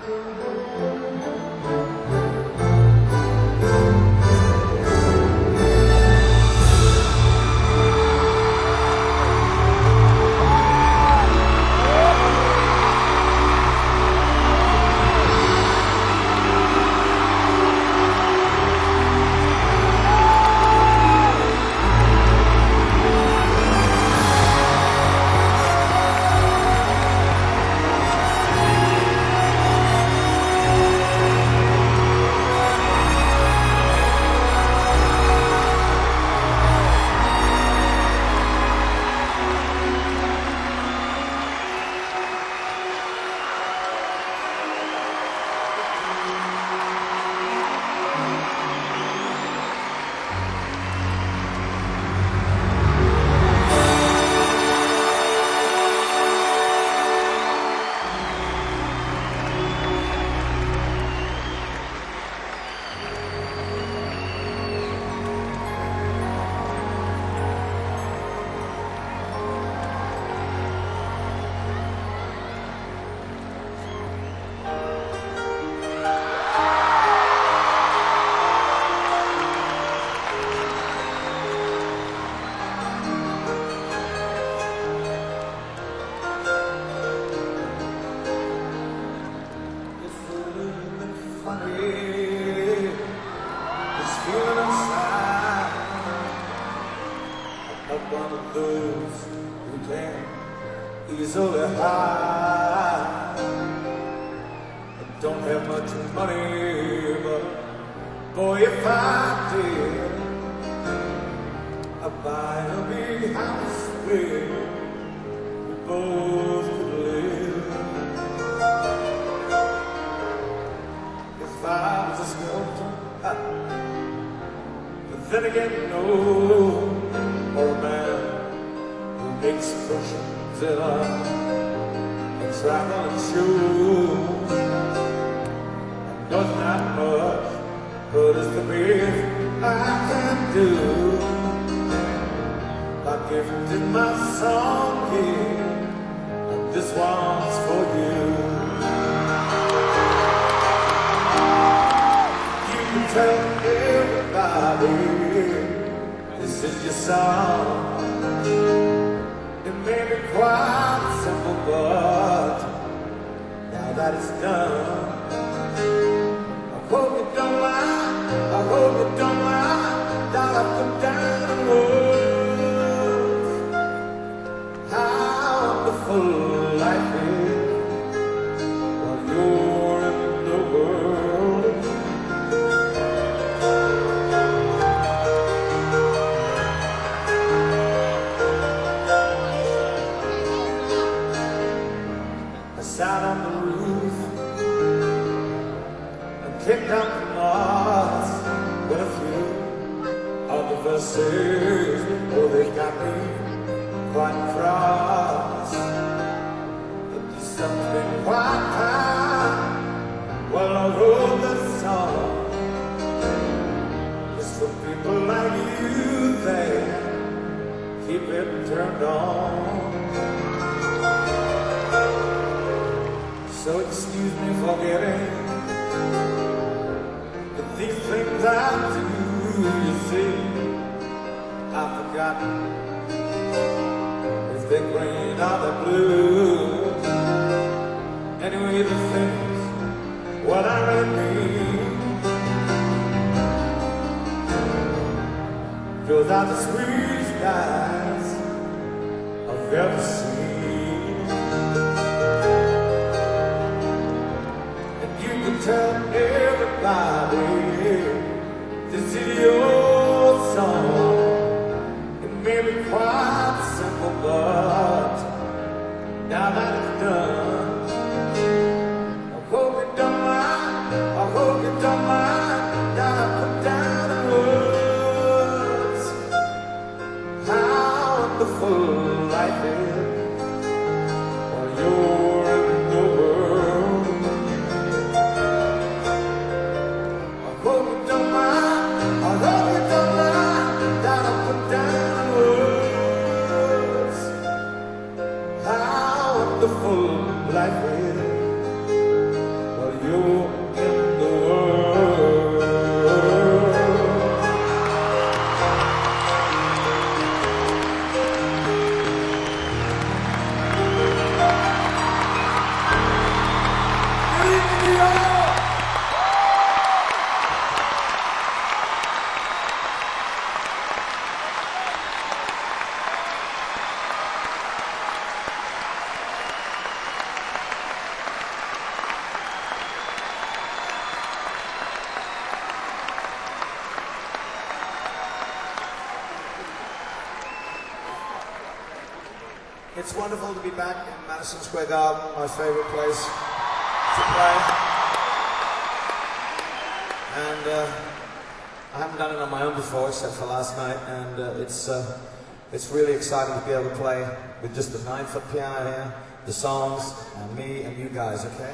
One of those who can easily hide. I don't have much money, but boy, if I did, I'd buy a big house where we both could live. If I was a sculptor, but then again, no. Or a man who makes potions in a traveling shoe. Not that much, but it's the best I can do. I gifted my song here, and this one's for you. You can tell everybody this is your song. It may be quite simple, but now that it's done, I hope you don't mind, I hope you don't mind that I put down the words. How wonderful life is while you're in the world. Sat on the roof and kicked out the moths with a few of the verses. Oh, they got me quite cross. But there's something quite kind. Well, I wrote this song. It's for people like you that keep it turned on. So excuse me for getting these things I do, you see. I've forgotten if they're green or they're blue. Anyway, the things, what I really mean, those are the sweetest guys I've ever seen. Tell everybody this is your song. It may be quite simple, but now that it's done, I hope you don't mind, I hope you don't mind that I put down the words. How wonderful life is while you're in the world. Wonderful It's wonderful to be back in Madison Square Garden, my favorite place to play. And I haven't done it on my own before, except for last night, and it's really exciting to be able to play with just the 9-foot piano here, the songs, and me and you guys, okay?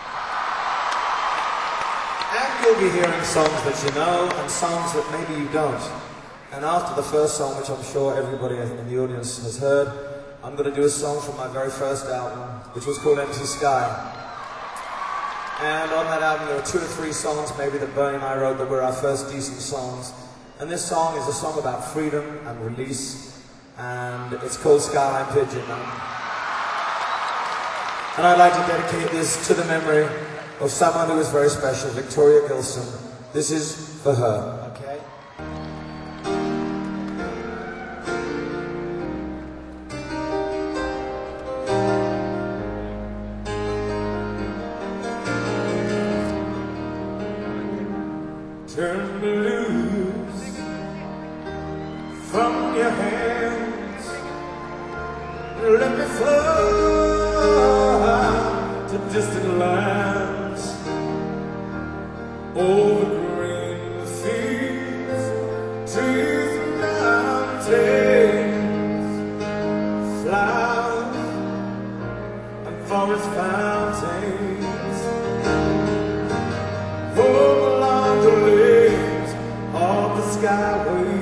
And you'll be hearing songs that you know, and songs that maybe you don't. And after the first song, which I'm sure everybody in the audience has heard, I'm going to do a song from my very first album, which was called Empty Sky. And on that album there were 2 or 3 songs maybe that Bernie and I wrote that were our first decent songs. And this song is a song about freedom and release, and it's called Skyline Pigeon. And I'd like to dedicate this to the memory of someone who is very special, Victoria Gilson. This is for her. Turn me loose from your hands, let me fly to distant lands, over green fields, trees and mountains, flowers and forest fountains, over along the limbs of the skyway,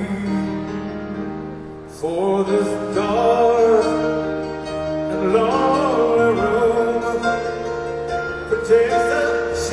for this dark and lonely room protects the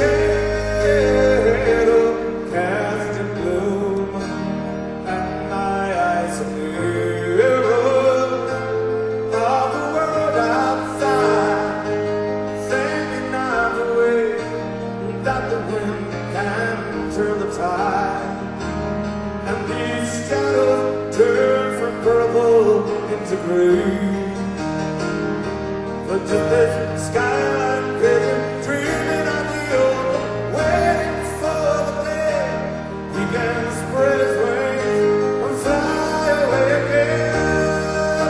shadow cast in gloom, and my eyes are mirrors of the world outside, thinking of the way that the wind can turn the tide, and these shadows turn from purple into green. But just this skyline pigeon dreaming of the open, waiting for the day he can spread his wings and fly away again.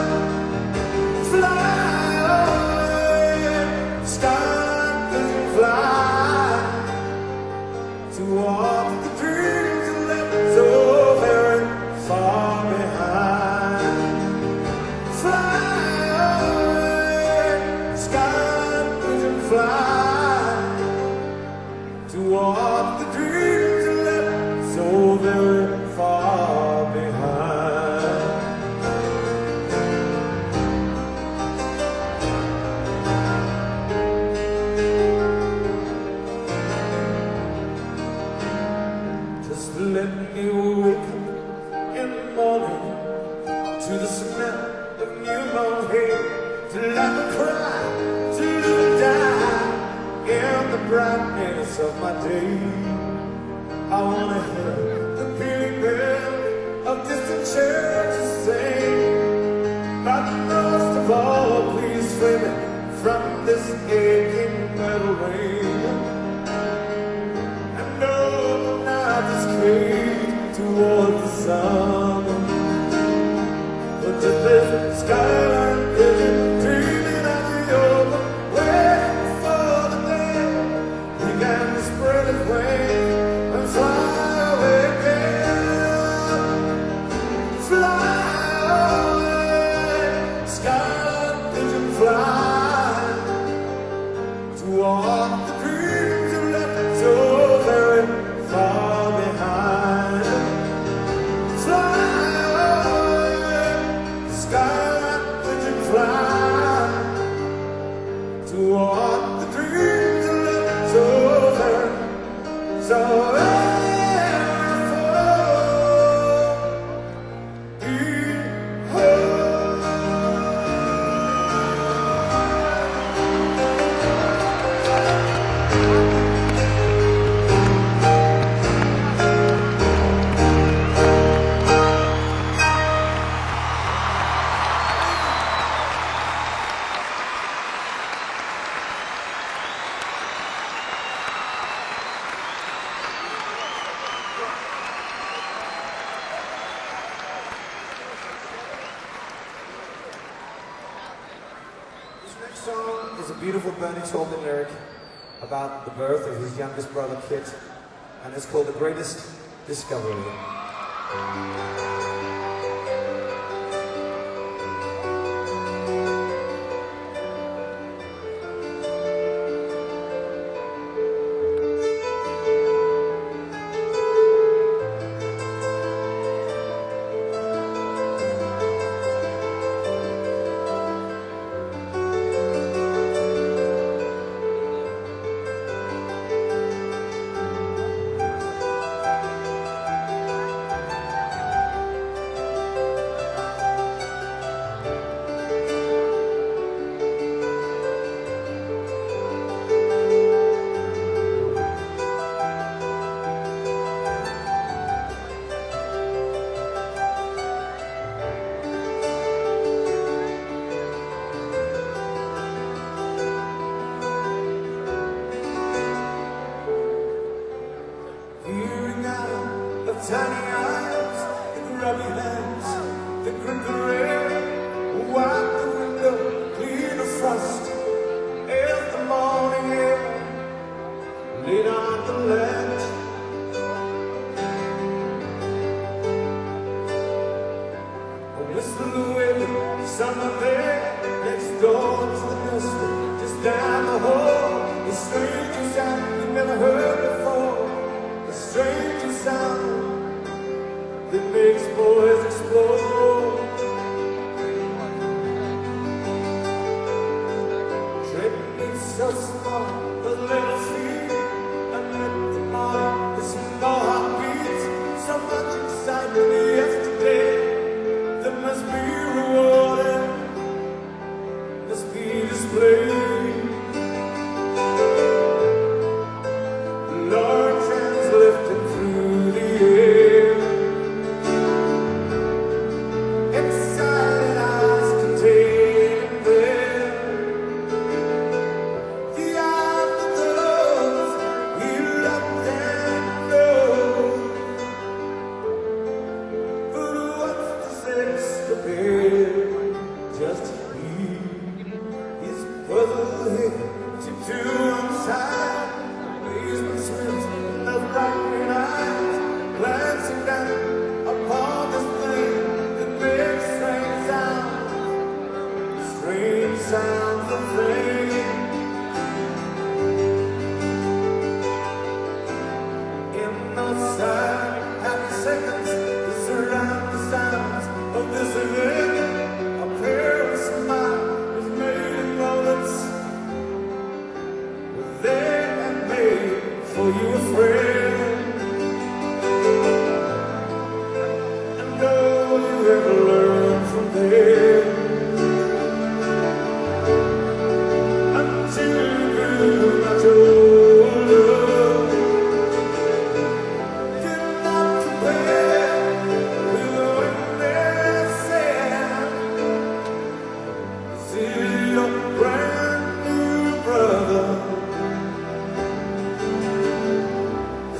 Fly away, skyline pigeon, fly to walk the dreams you left so very far behind. Fly away, sky pigeon, fly to walk the dreams you left so very far behind. Just let me wake up in the morning to the smell of newborn hay, to laugh and cry, to live and die in the brightness of my day. I wanna hear the pealing bell of distant churches sing, but most of all, please free me from this aching metal ring. And open out this cage toward the sun, but just this skyline pigeon dreaming of the open, waiting for the day he can spread his wings and fly away again. Fly away, skyline pigeon, fly to walk the dreams you left so very far behind. Fly away, skyline pigeon, fly to walk the dreams you left so very, so very far behind. beautiful Bernie Taupin lyric about the birth of his youngest brother, Kit, and it's called The Greatest Discovery. Tiny eyes, the grubby hands, the crinkle rain, wipe the window, clean the frost. As the morning air laid on the land, a whistle away, summer there, next door to the nursery, just down the hall, the strangest sound you never heard before, the strangest sound that makes boys explode. Treading me so small, the little feet, and let the morning, there's some more heartbeats, so much excitement yesterday that must be rewarded, must be displayed. Lord's hands lifted through the air, excited eyes containing them, the eyes of those he loved and knows. But what's this escapade? Just he, his puzzled head tipped to one side, amazement swims in those bright green eyes, glancing down upon this thing that makes strange sounds of rain. In those silent, happy seconds that surround the sounds of this event, a pair of smiles was made in moments were there and made for you a friend. And all you ever learned from there, until you grew much older, did not compare with when they said, "See your brand new brother."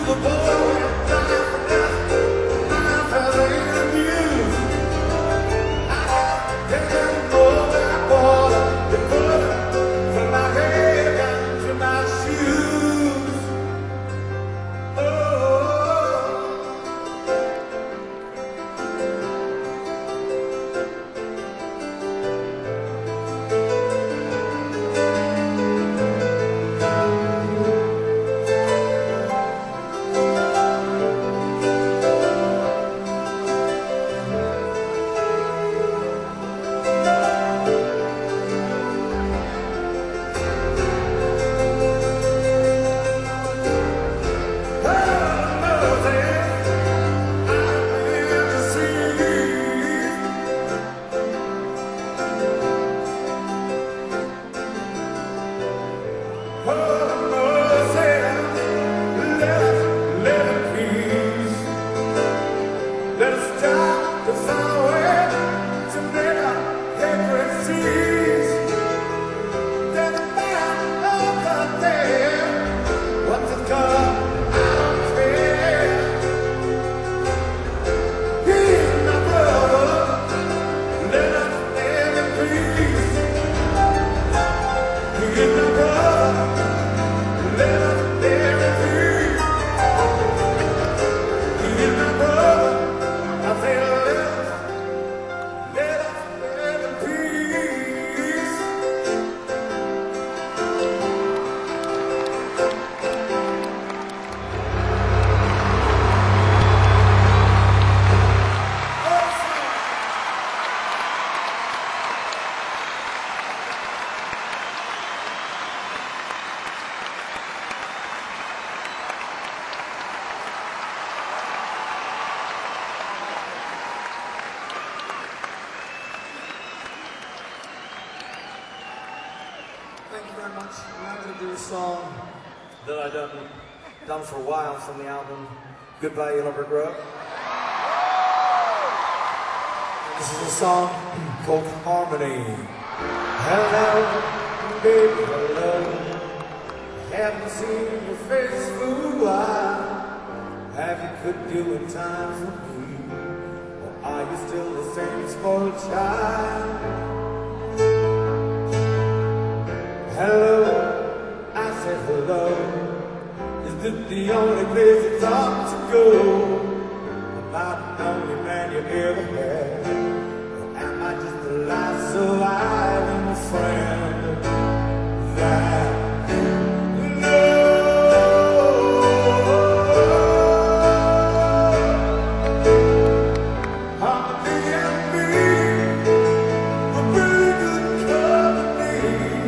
Thank you very much. Now I'm going to do a song that I've done for a while from the album Goodbye Yellow Brick Road. This is a song called Harmony. Hello, baby, hello. Haven't seen your face for a while. Have you could do in time for me? Or are you still the same spoiled child? Hello, I said hello. Is this the only place it's ought to go? Am I the only man you ever had? Or am I just a lie so I am a friend that you know? Harmony and me were pretty good company.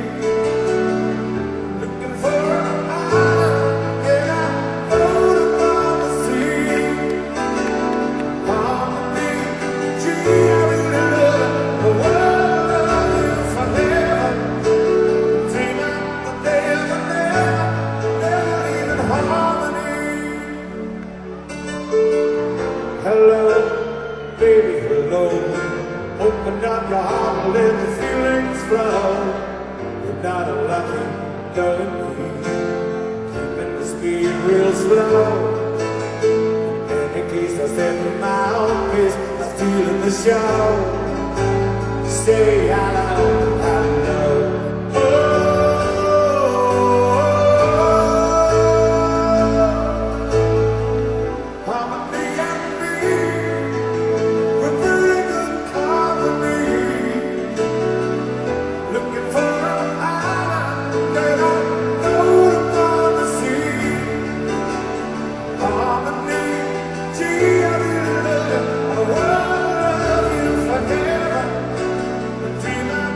Hello, baby, hello. Open up your heart and let the feelings flow. You're not unlucky, knowing me, keeping the speed real slow. In case I set my own pace, I'm stealing the show. Say hello, hello. Dreaming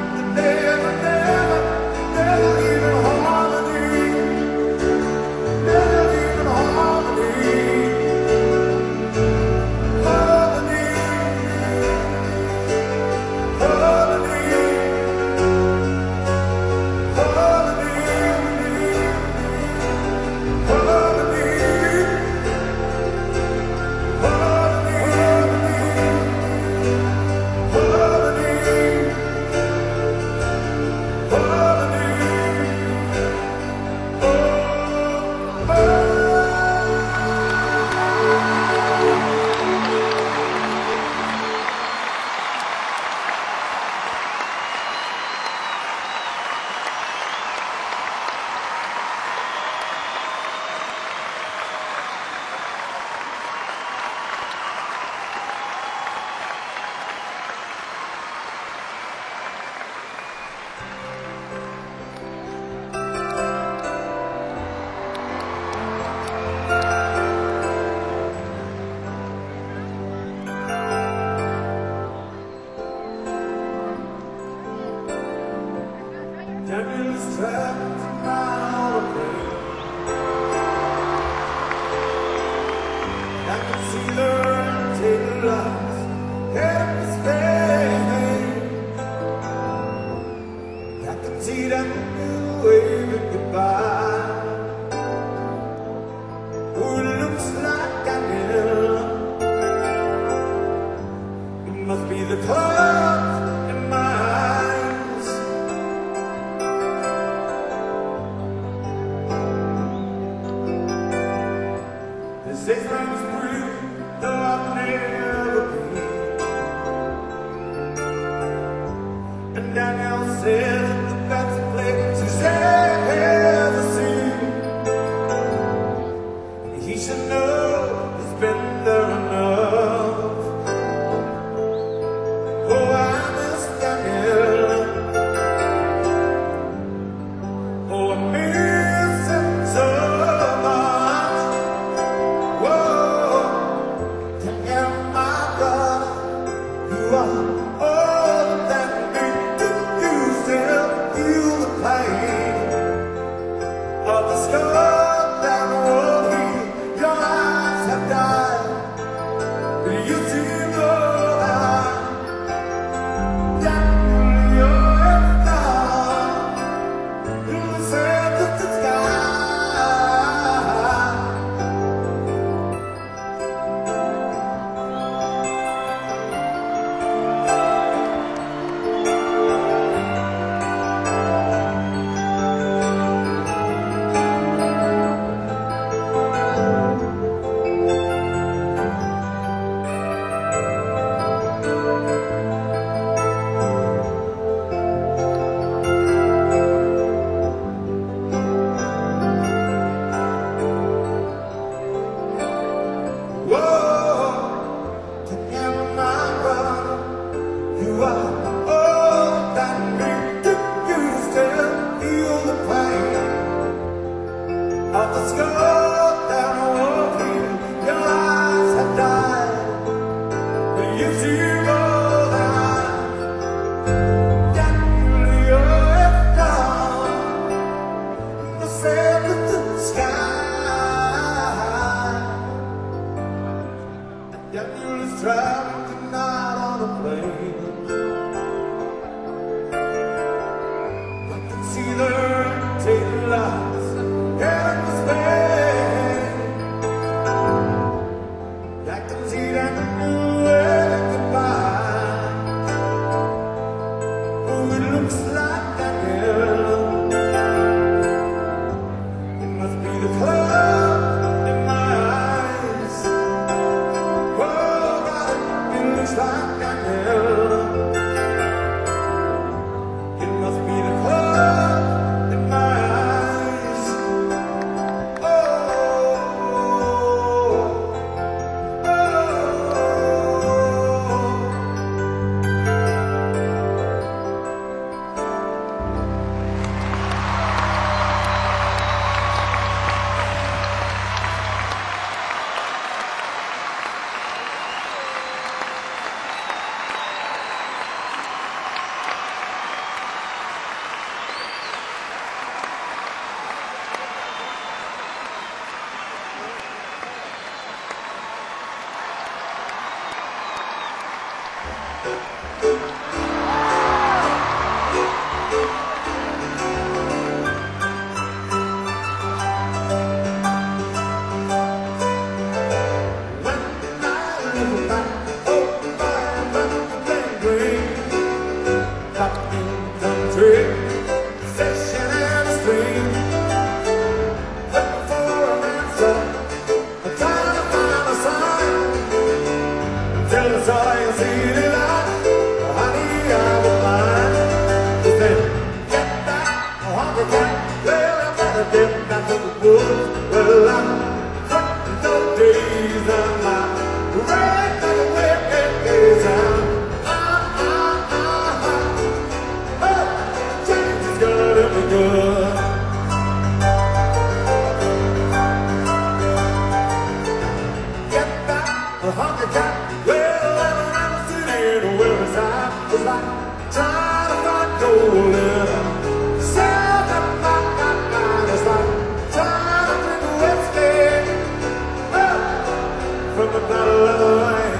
the woods. Well, I'm cutting the days of my red like a wicked days. Change is gonna be good. Get back a honky tonk. Well, around the city where it's hot, it's like trying to find gold in a sound of my mind. It's like trying to drink whiskey from a bottle of wine.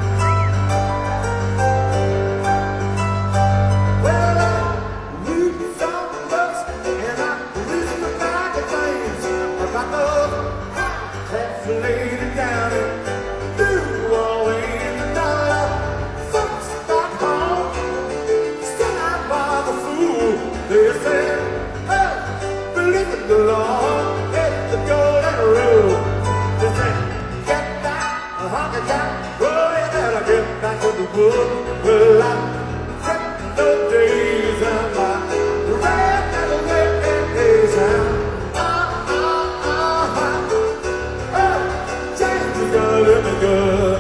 Well, I'm reading some books and I'm reading the magazines about those that's laid down in New Orleans and all the folks back home stand by the fool. They say, oh, believe in the Lord, it's the golden rule. They say, get back a honky tonk, oh, you better get back to the wood. Well, I'm fretting the days of my red and the wicked days. Change is gonna live me good.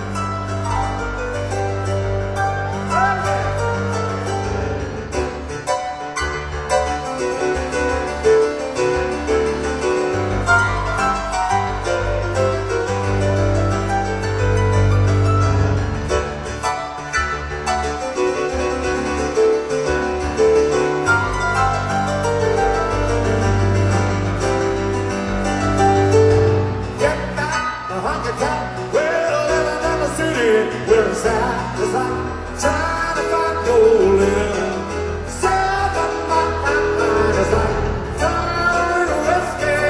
Get back a honky tonk. Well, living in the city where it's at, it's like trying to find gold in a south of my mind. It's like trying to whiskey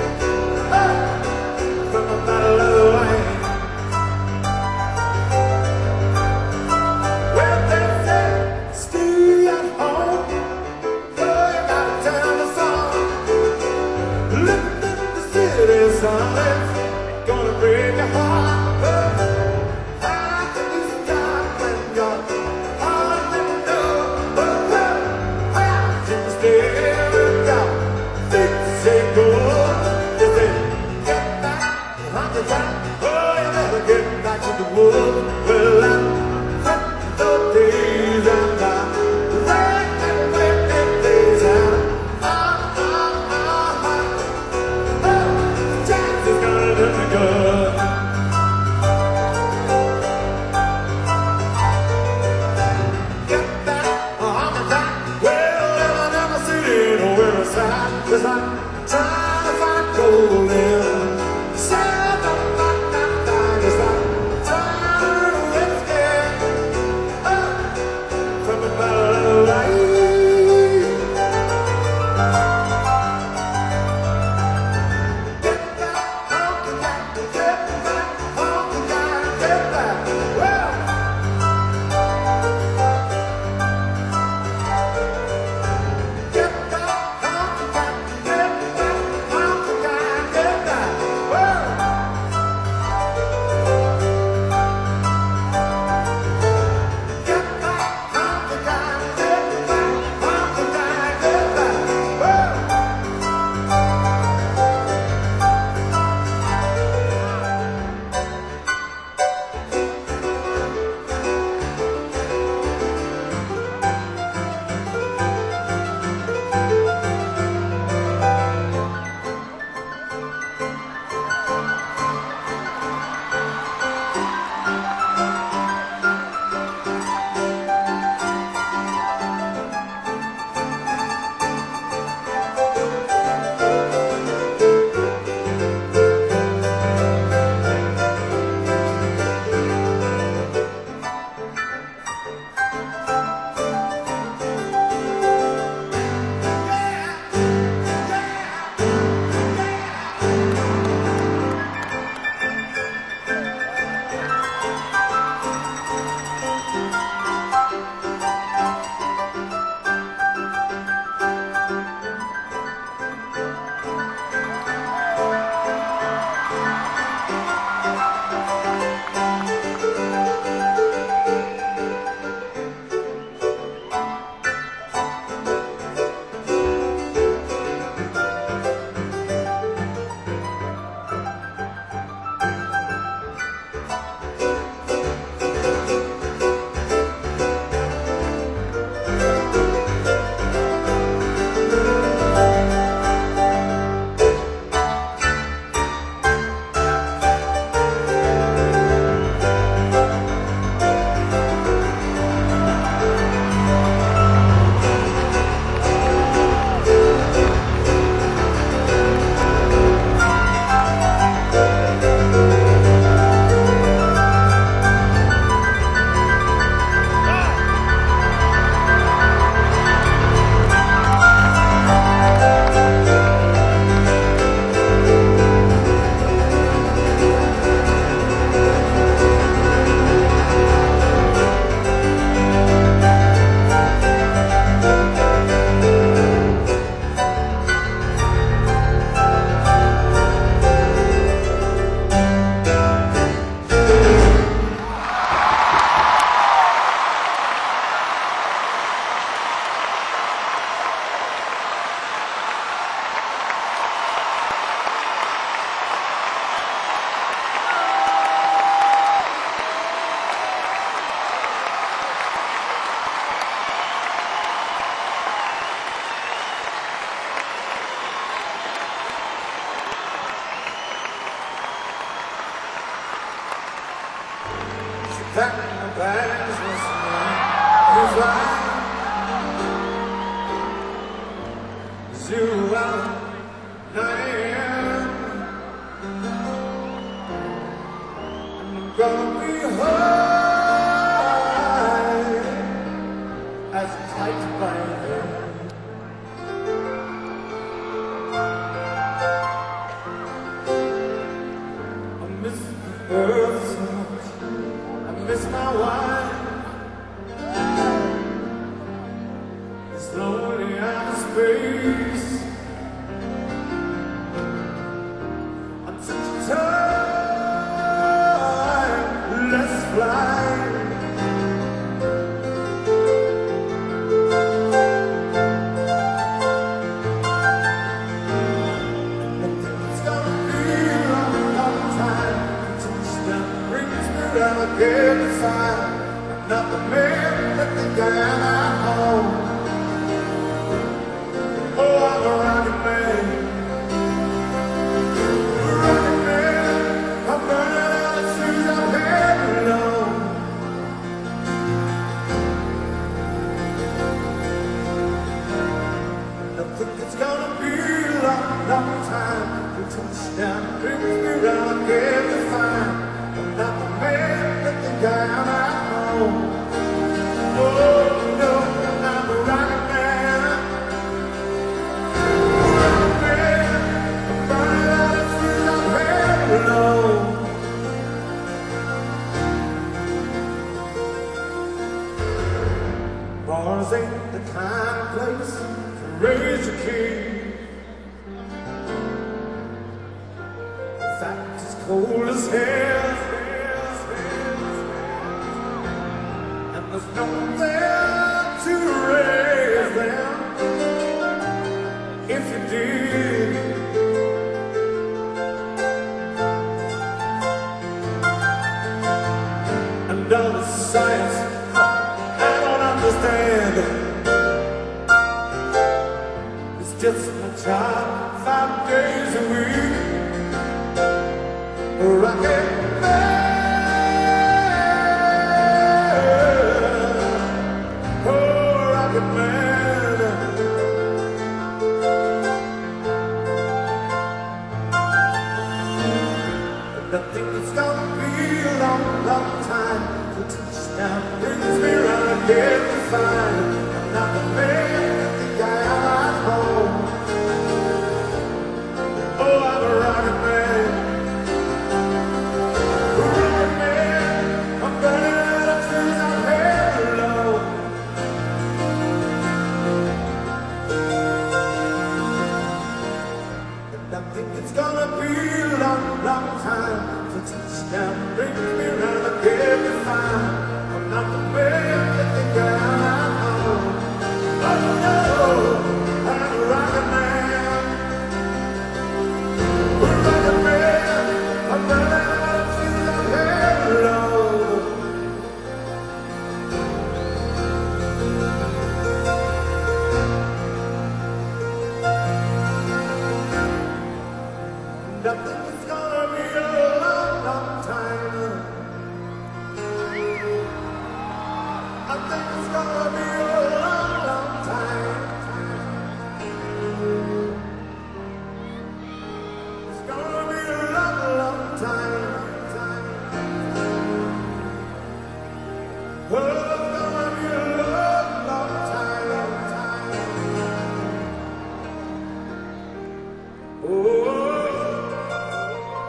from a bottle of wine. Well, they say stay at home, oh, you gotta tell the song. Living in the city, son, it's gonna break your heart. How can you stop when your heart never knows? How can you stay without things say go? They say, get back, honky tonk. Oh, you better get back to the woods. Well, I'm cutting the days and my red and wicked days out. Change is gonna Back in the bags was you fly. Zero out 9 a.m. I'm gonna be high as a kite by then. I miss the earth so much. I miss my wife. It's lonely out of space. I'm such tired. Let's fly. It's gonna be a long, long time until the sun brings me round again to find I'm not the man that the guy at home. Oh, I'm a rocket man. Rocket man. I'm burning out the shoes I've had alone. I think it's gonna be a long, long time until the sun brings me round again to find I'm not the man that the guy at home. Oh, no, I'm a rocket man. Bars ain't the kind of place to raise your king. In fact, it's cold as hell, and there's no one there to raise them. If you did, and all the science I don't understand. It's just my job 5 days a week. Rocket man, oh rocket man. And I think it's gonna be a long, long time till touchdown brings me round again to find I'm not the man that the guy at home. Oh, I'm a rocket man. Rocket man. I'm burning out of shoes I've had alone. And I think it's gonna be a long, long time till touchdown brings me round again to find I'm not the man that the guy at home. Oh no, I'm a rocket man. Rocket man, I'm running out of shoes I've had alone. And I think it's gonna be a long, long time. I think it's gonna be a long, long time. It's gonna be a long, long time. Oh, it's gonna be a long, long time. Oh,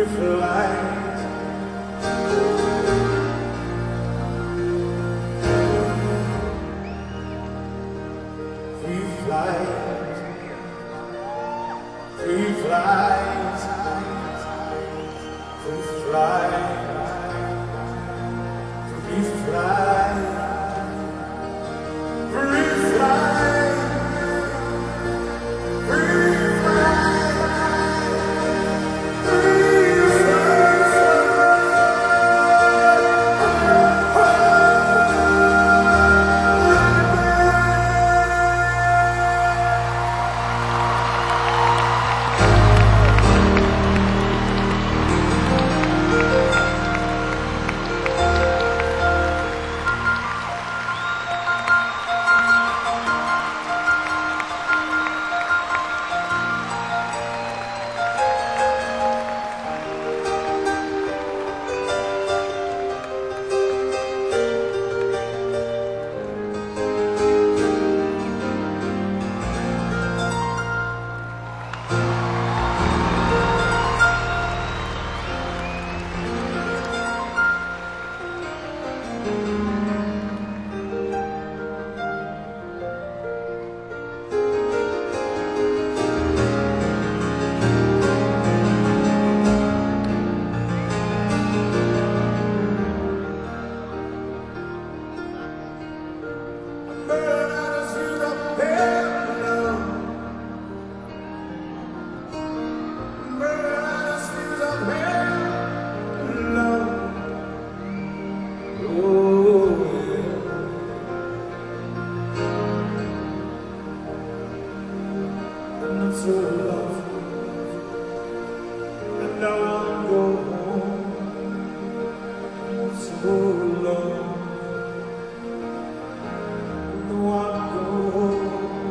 flight. Free flight. Free flight. Free flight. Free flight. Free flight. Free so lost, and now I'm going home. I'm so lost, and now I'm going home.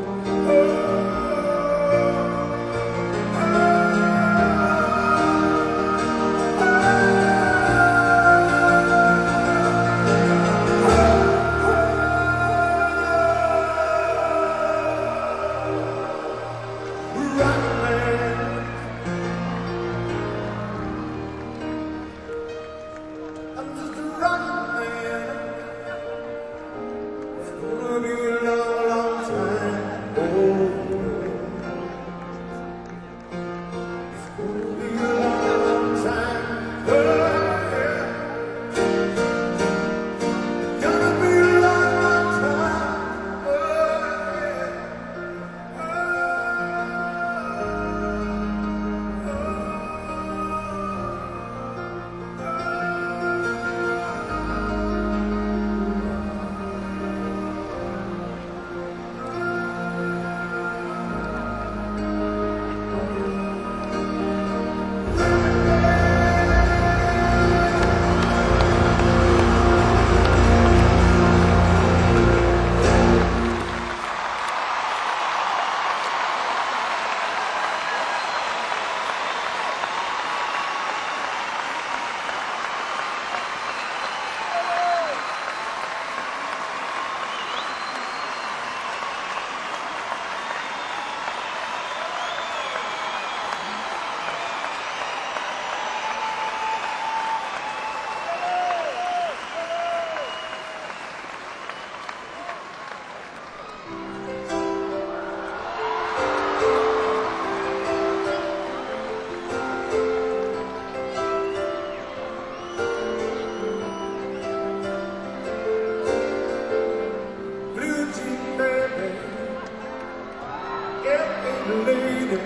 Lady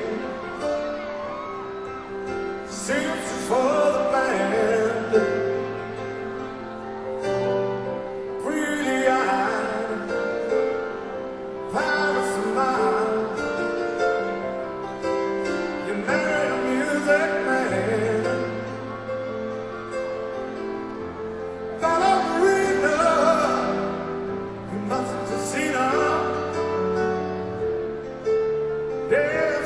sings for the band, pretty eyed, fine smile. You married a music man, ballerina. You must have seen her. Yeah.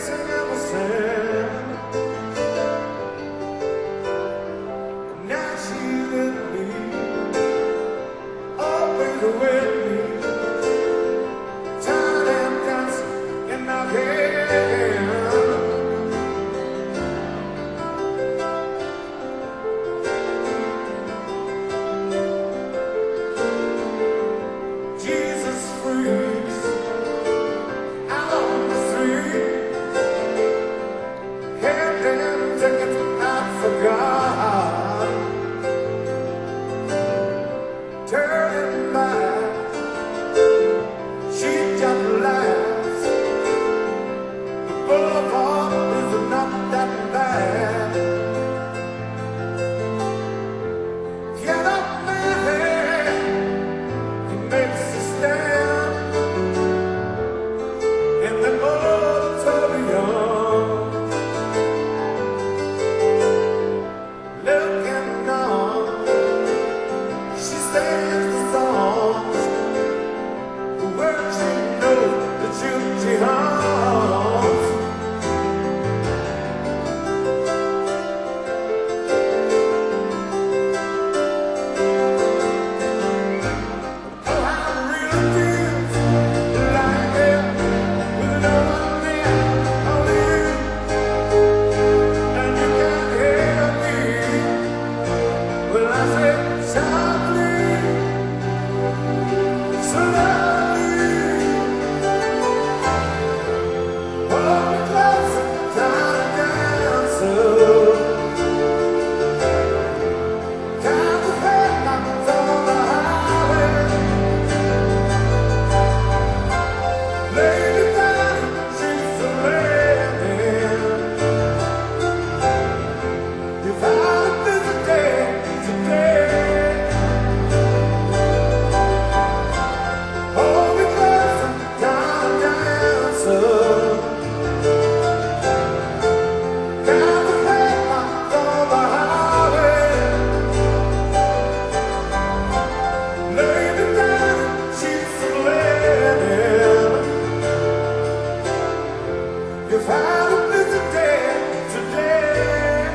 You've had a busy day today.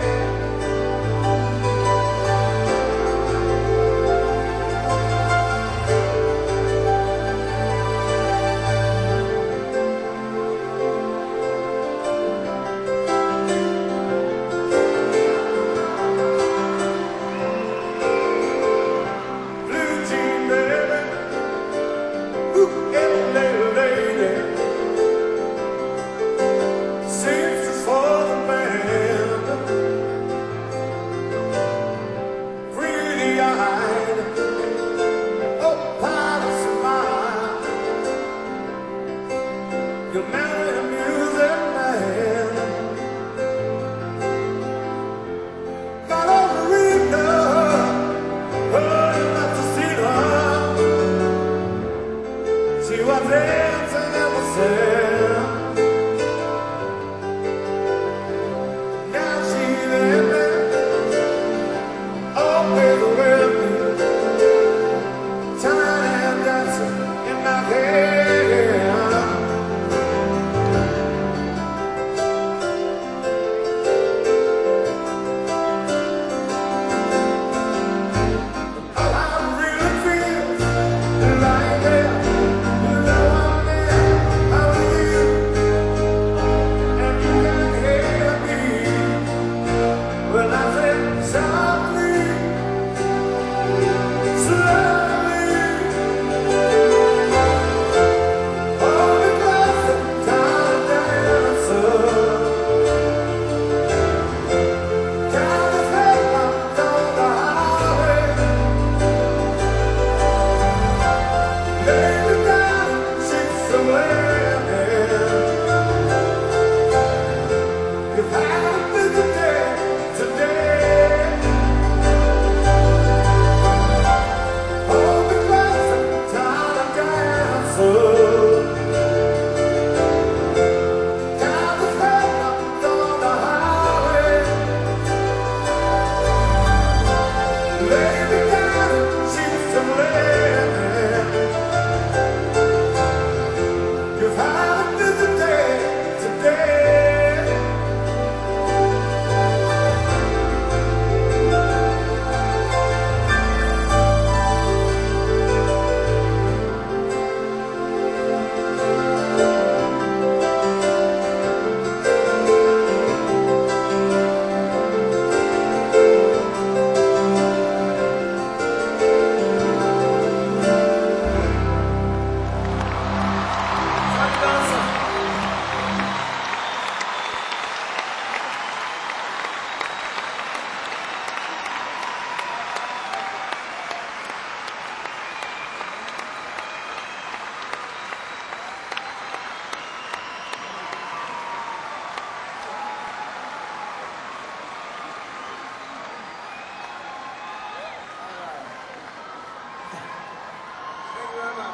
Blue jean baby, ooh, LA lady, seamstress for the band, pretty-eyed, oh, pie smile. You'll marry a music man. Got over enough, enough to see her. She was dancing in the sand. Now she's living always with me, tiny dancing in my head. All I really feel right there, low on there, how are you? And you can hear me when I say softly, slowly. Oh, because the time dancer down the headlights on the highway. Lay me down, she's somewhere. You've had a busy day today. Oh, because the time dancer down the headlights on the highway. Lay me down, she's somewhere. You've had a busy day today. Thank you very much.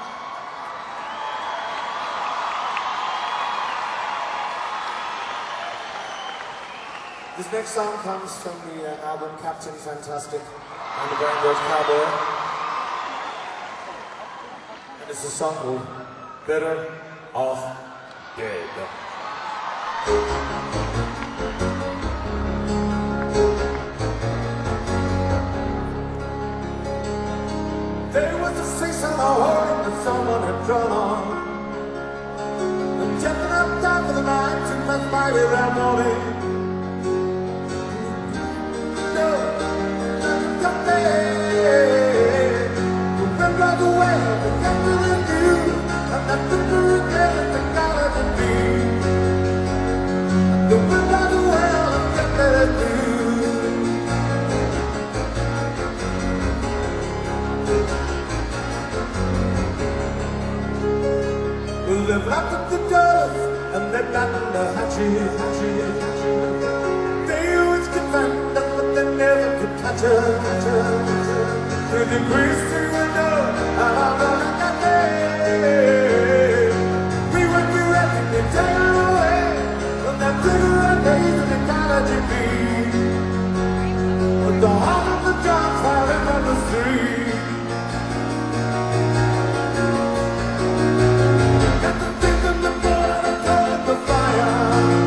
This next song comes from the album Captain Fantastic and the band George Cowboy. And it's a song called Better Off Dead. There was a six on the horn that someone had drawn on. And jumping up top of the night to my mighty that morning. No, nothing got there. The wind blows away, the captain is new. And nothing to regret, the technology be. The wind blows away, the captain is new. Well, they've locked up the doors and they've gotten the hatchet. They always could find us, but they never could catch us. Through the greasy window, and I'm running that day. We would be ready to take it away from that cigarette days of ecology bee. With the heart of the drums falling from the street. Got the things in the blood and the fire.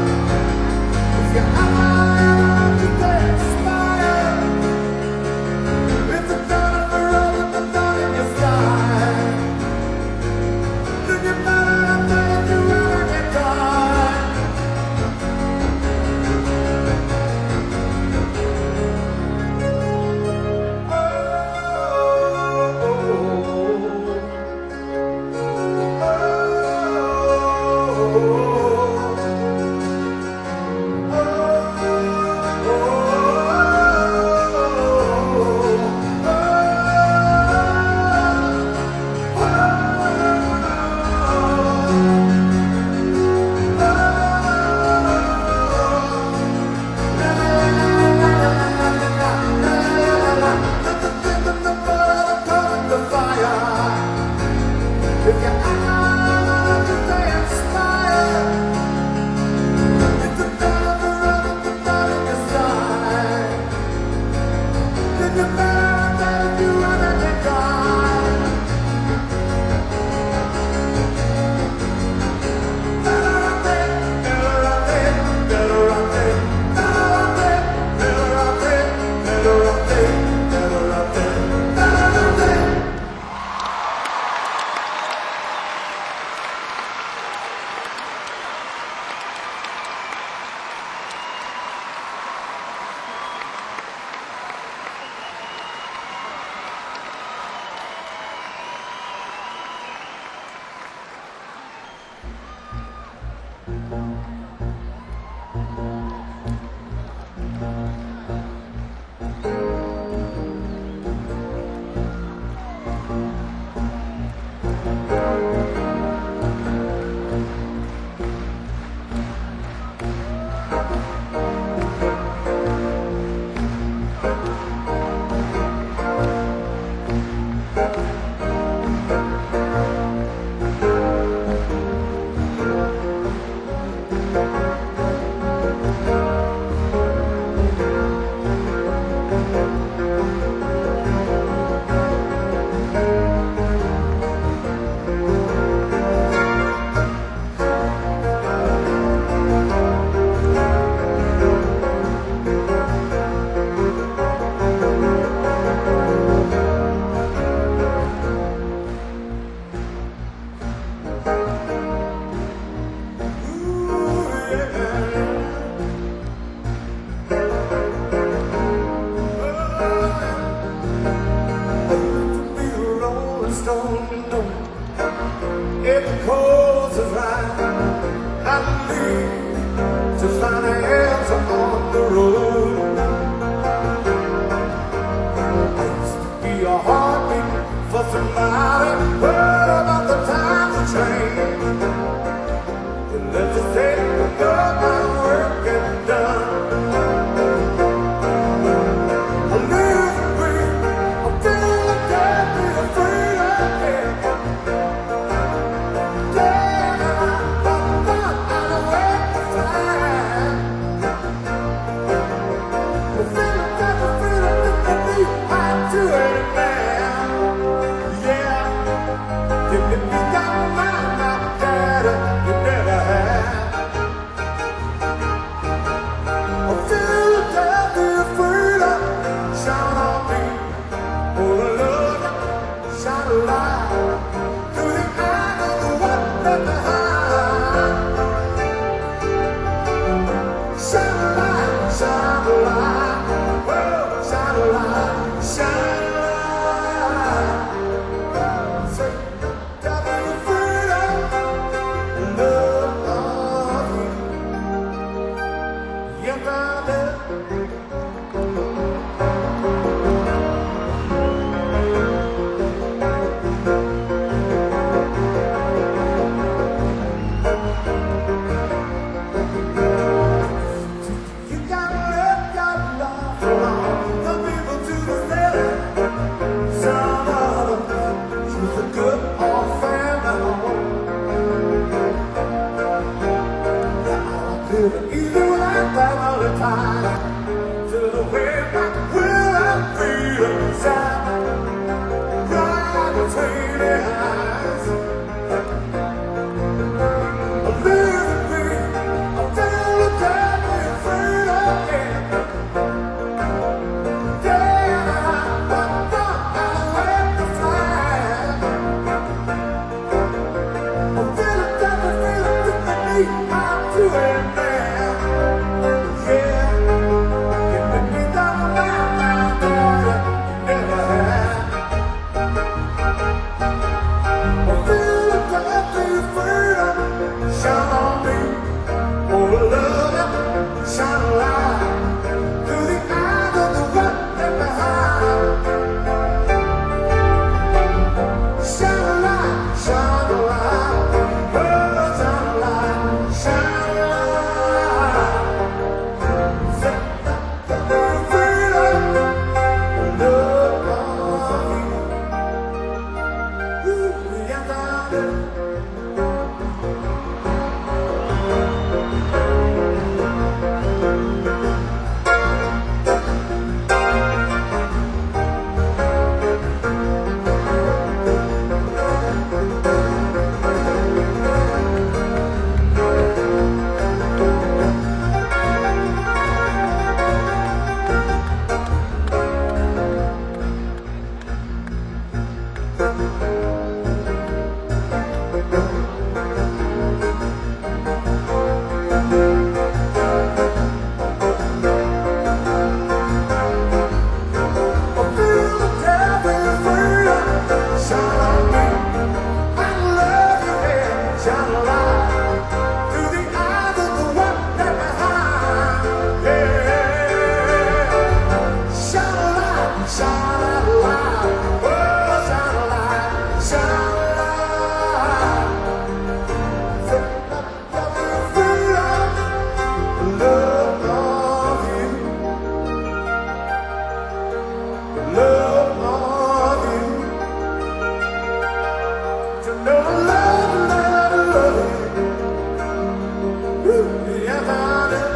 If the cause is right, I need to find an answer on the road. I used to be a heartbeat for somebody. Heard about the times of change. And let's just say that my work is done. I live and breathe until the day we're free again. Either like that all the time, to the way back where I feel inside, right between the eyes. I live and breathe until the day we're free again. Then I wave the flag. I feel it down the feeling to the knee, I'm to it. Yes, I do.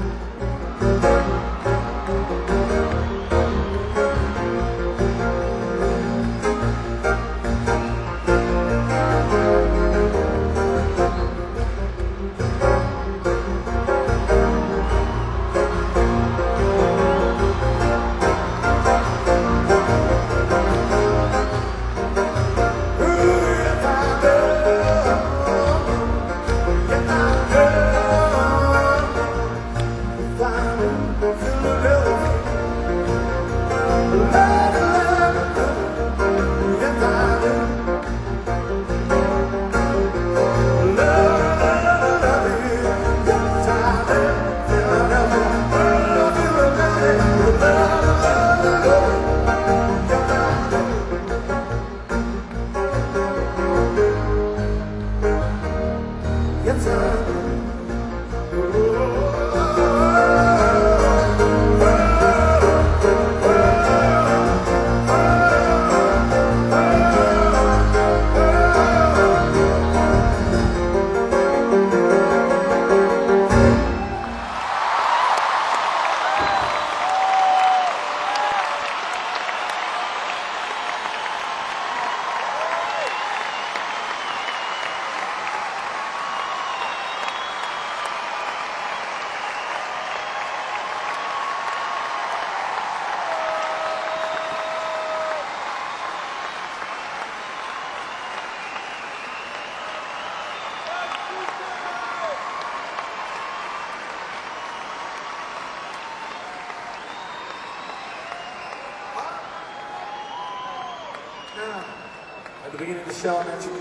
At the beginning of the show, I mentioned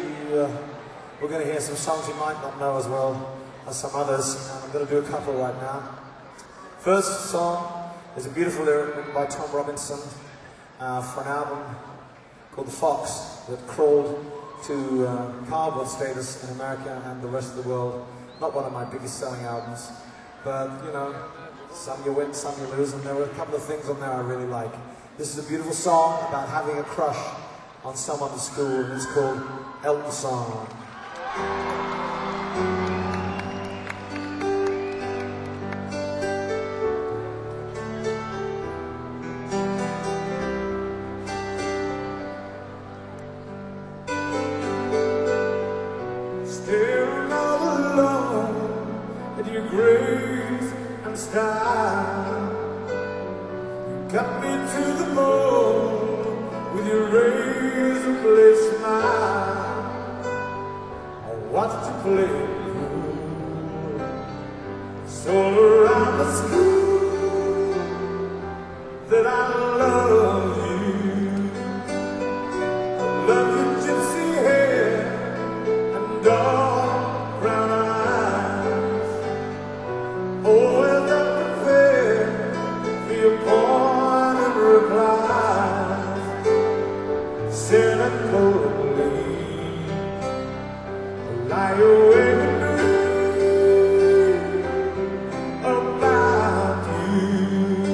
we're going to hear some songs you might not know as well as some others, and I'm going to do a couple right now. First song is a beautiful lyric written by Tom Robinson for an album called The Fox that crawled to cardboard status in America and the rest of the world. Not one of my biggest selling albums, but you know, some you win, some you lose, and there were a couple of things on there I really like. This is a beautiful song about having a crush on someone at school, and it's called Elton Song. Still not alone in your grace and style. You got me to the bone with your razor-blade smile. I watched you play so around the school that I love you. I love your gypsy hair and dark brown eyes. Always unprepared for your pointed replies. Said I coldly lie awake and dream about you.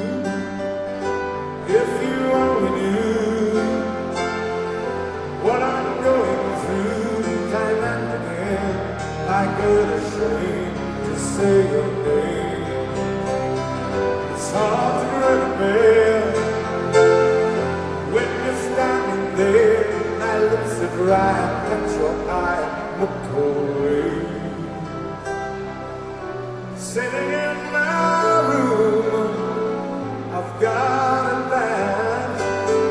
If you only knew what I'm going through time and again, I get ashamed to say your name. It's hard to grin a bear when you're standing there. My lips are dry, catch your eye, look away. Sitting in my room, I've got a band,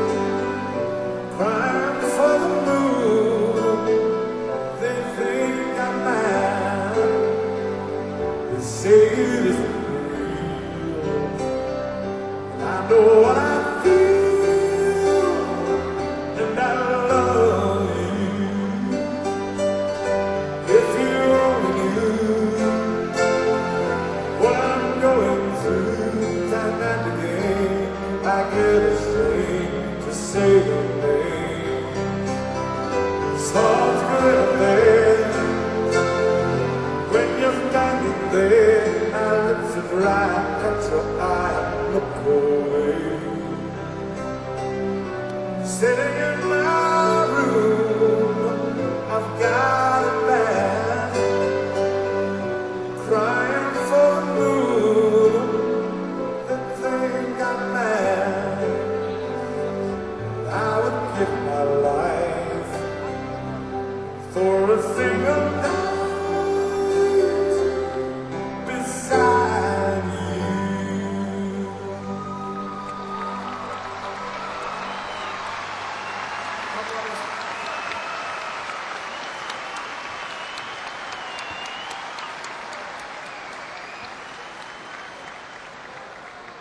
crying for the moon. They think I'm mad, they say it isn't real. I know what I feel, and I love you. If you only knew what I'm going through time and again, I get ashamed to say your name. It's hard to grin up there when you're standing there. My lips are dry, catch your eye, look away. Sitting in my room, I've got a band, crying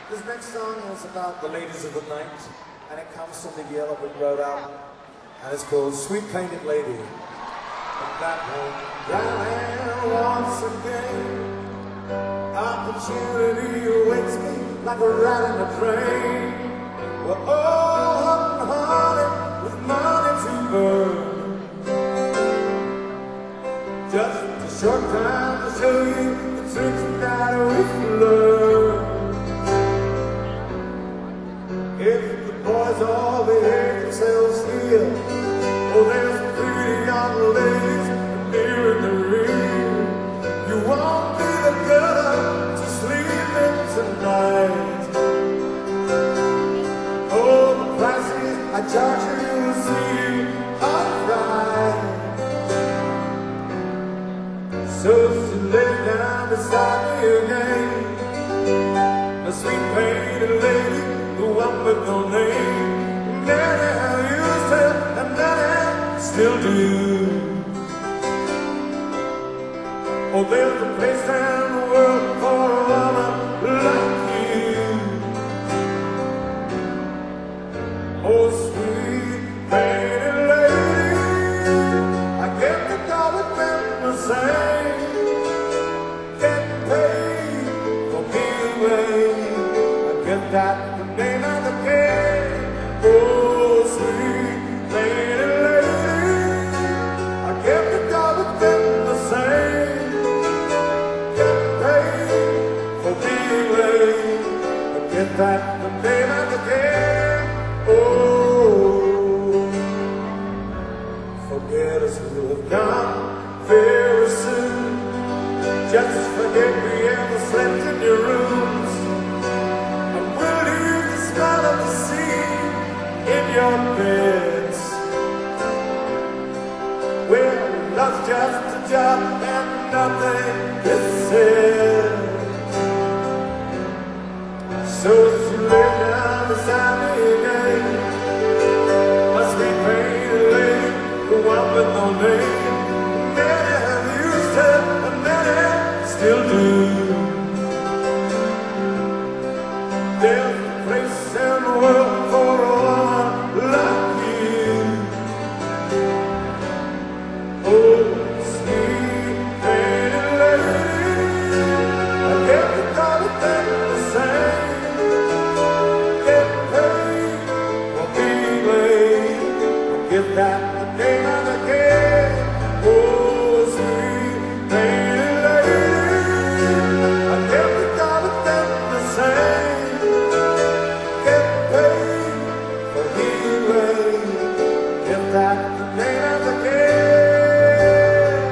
This next song is about the ladies of the night, and it comes from the Yellow Brick Road album, and it's called Sweet Painted Lady. And that one, driving once again, opportunity awaits me like a rat in a train. We're all up and hard with money to burn. Just a short time to show you the tricks that we've learned. If the boys all behave themselves here, oh, there's pretty young ladies near in the rear. You won't be the girl to sleep in tonight. Oh, the prices I charge you to see you alright. So she lay down beside me again, a sweet painted lady, the one with no name. Many used to, and many still do. Oh, there's a place in the world for a woman like you. Oh, sweet painted lady, I get to call it when the same. Getting paid for being away. I get that. Name of the game, oh sweet lady, lady, I kept the dog within the same. Get paid for being late. I get that the name of the game, oh. Forget us who have gone very soon. Just forget we ever slept in your rooms. Of the sea in your beds. Well, love's just a job and nothing is said. So she lay down beside me again, my sweet painted lady, the one with no name. Many have used her and many still do. There's a place in the world for a woman like you. Oh, sweet painted lady, I get the dollar thing the same. Get paid for being late. I get that the name of the game. Oh, sweet painted lady, I get the dollar thing the same. That's the name of the game.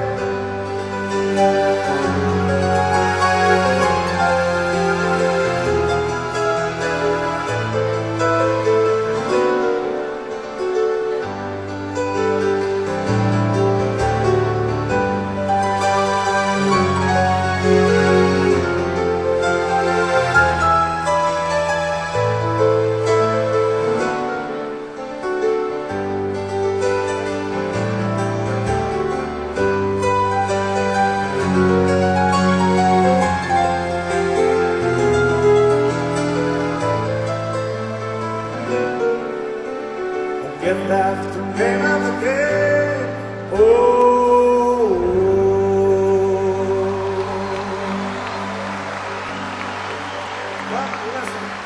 Get that's the name of the game. Oh, God bless you.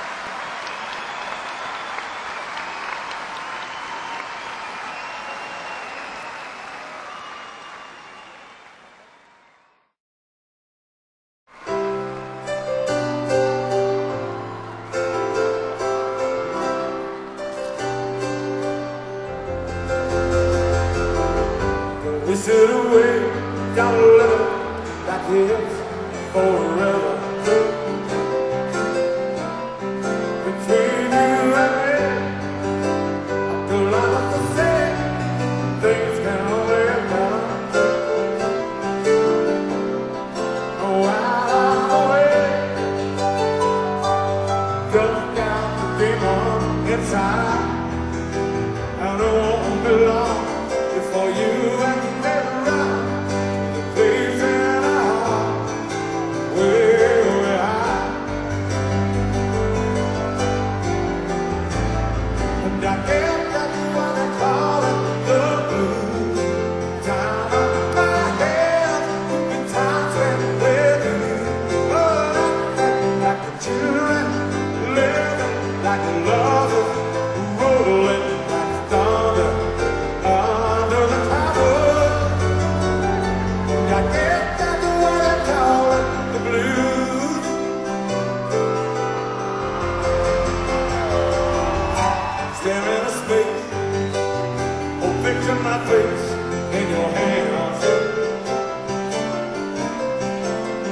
We sit away down a love like it's forever. Between you and me, I don't like to say things can only get better. Oh, out of the way, just down the demon inside. I don't belong before you and me. Where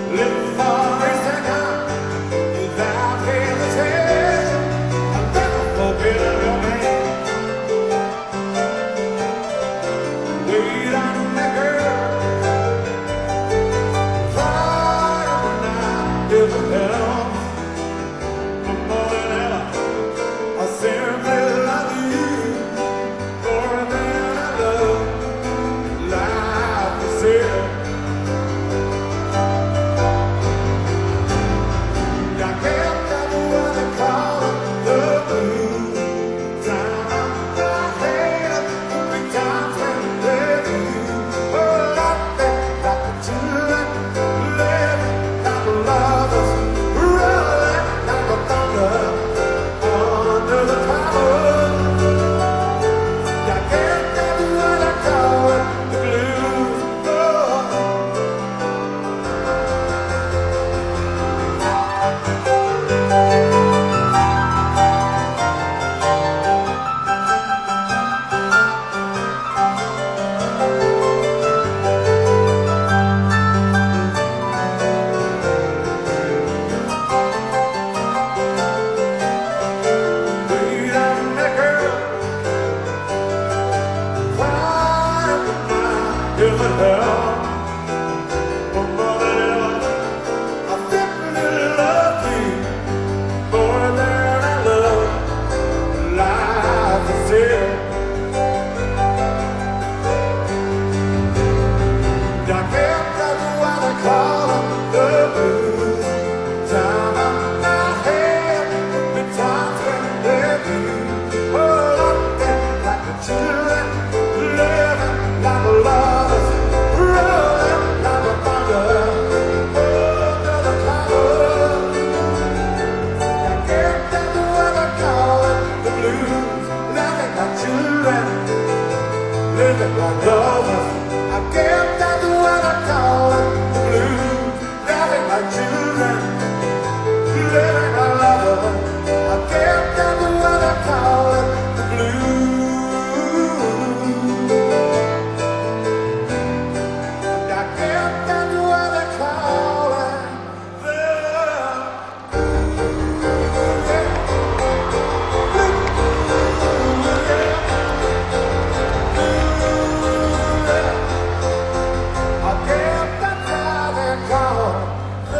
live for a second without hesitation. I'll never forget your name. Wait on me, girl. Fire now, if it helps. More than ever, I simply love you more than I love life itself. I can't tell you what they call it, the blues. Down on my head, every time when they're you. Oh, I think like the children, living like the lovers, rolling like the thunder under the tower. I can't tell you what I call it, the blues. Oh. Wait on me, girl. Quiet now, if it helps. More than ever, I simply love you more than I love life itself. I can't tell you what I call it, the blues. Down on my head, the times when they're you. Oh, I'm thinking like the children, living like the lovers, rolling like the thunder under the clouds. I can't tell you what I call it, the blues. Living like children, living like lovers. I can't tell you what I call it, the blues. Living like children, living like lovers. I can't tell you what I call it, the blues. I can't tell you what I call it, the I can't tell you what I call the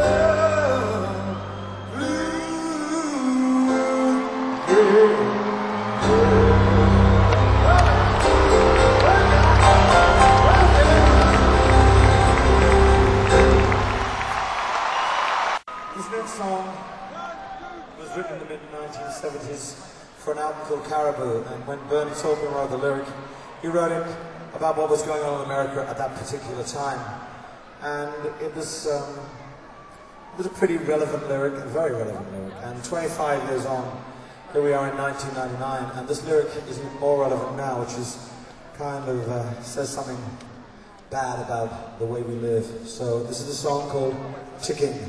This next song was written in the mid-1970s for an album called Caribou, and when Bernie Taupin wrote the lyric, he wrote it about what was going on in America at that particular time. And it was a pretty relevant lyric, a very relevant lyric. And 25 years on, here we are in 1999, and this lyric is even more relevant now, which is kind of says something bad about the way we live. So this is a song called Ticking.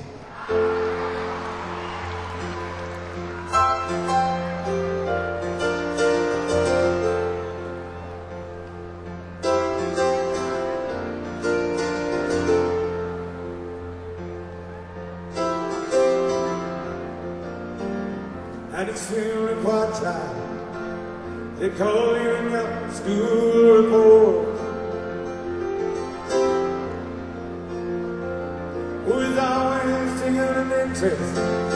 And it's feeling quite time. They call you in your school report who's always taking an interest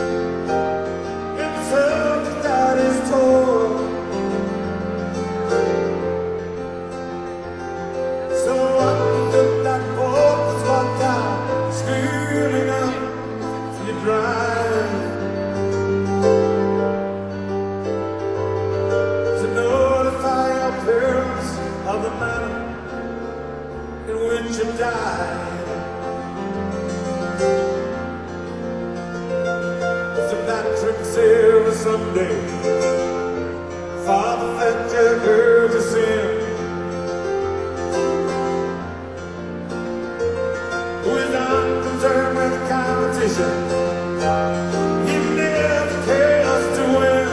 in something that is told. So up to that board was one time screaming out to your drive. Of the manner in which you died. It's a bad trip to sail someday. Father fed your girl to sin. Who is unconcerned with competition. He never cares to win.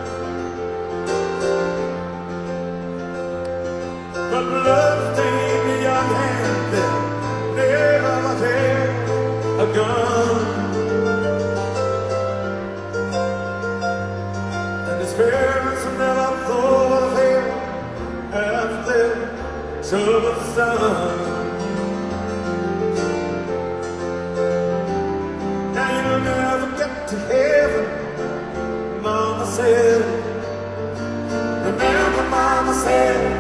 But bloodstained young hand that never cared a gun, and his parents never thought of him as their troubled son. Now you'll never get to heaven, Mama said. Remember, Mama said,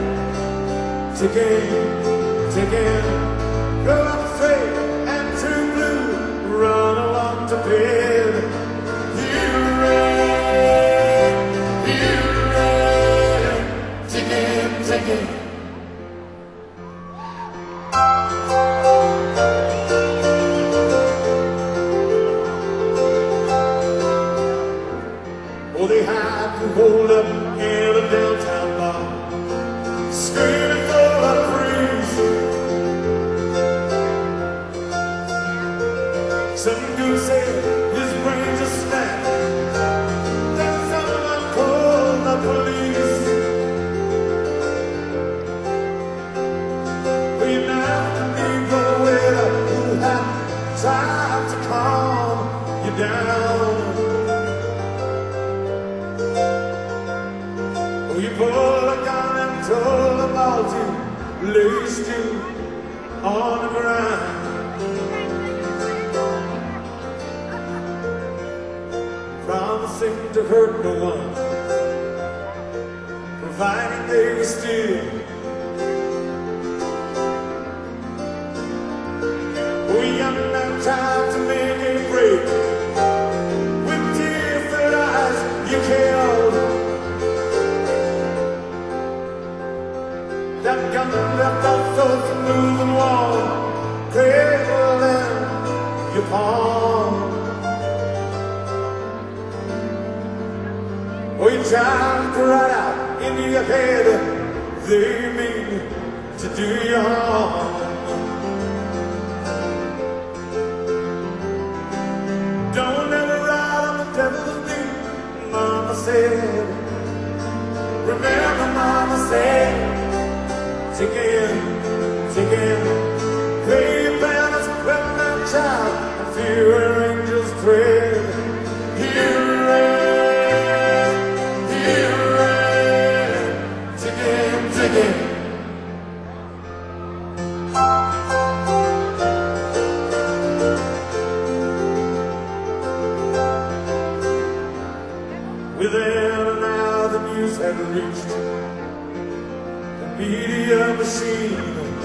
chicken, go up straight and too blue, run along to bed. You ran, chicken. Oh, they had to hold up in a downtown bar, screaming for a freeze. Some dude said his brain just snapped. Then someone called the police. We now need the waiter who had tried to calm you down. You pulled a gun and told them all to place you on the ground. Promising to hurt no one, providing they were still. We have no time to make a break. With tear-filled eyes you killed. That gun left off so smooth and warm, cradled in your palm. Oh, you tried to cry out in your head, they mean to do you harm. Don't ever ride on the devil's knee, Mama said. Remember, Mama said, chicken, pay your balance, well, my child, and feel where angels tread. Here ran, chicken. Within an hour the news had reached the media machine.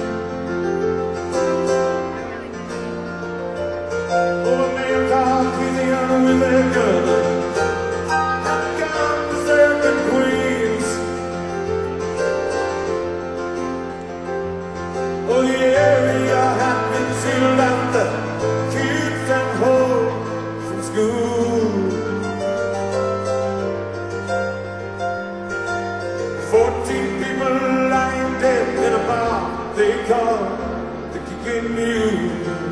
Oh, a man called Louisiana with their gun had gone berserking Queens. Oh, the area had been sealed out, the kids sent home from school. 14 people lying dead in a bar they call the Kicking Mule.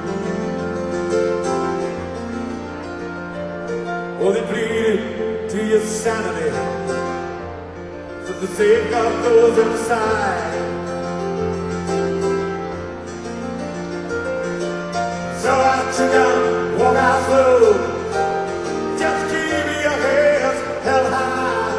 Oh, they pleaded to your sanity for the sake of those inside. So out you down, walk out slow, just keep your heads held high.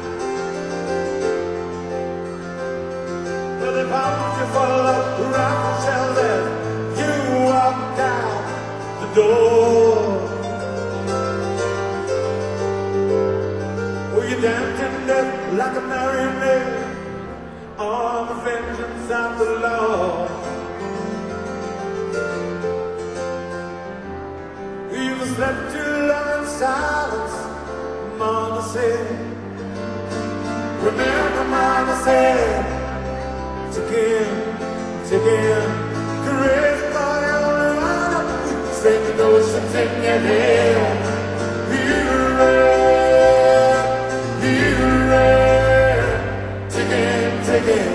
Well, they bound you full of rifle shells as you walk down the door. Oh, you danced in death like a marionette on the vengeance of the law. You slept too long in silence, Mama said. Remember, Mama said, chicken, great boy on the line, send the oceans in your head. You ran, chicken.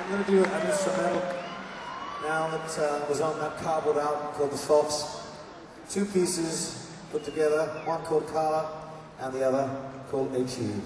I'm going to do an instrumental now that was on that cardboard album called The Fox. Two pieces put together, one called Carla and the other called Achieve.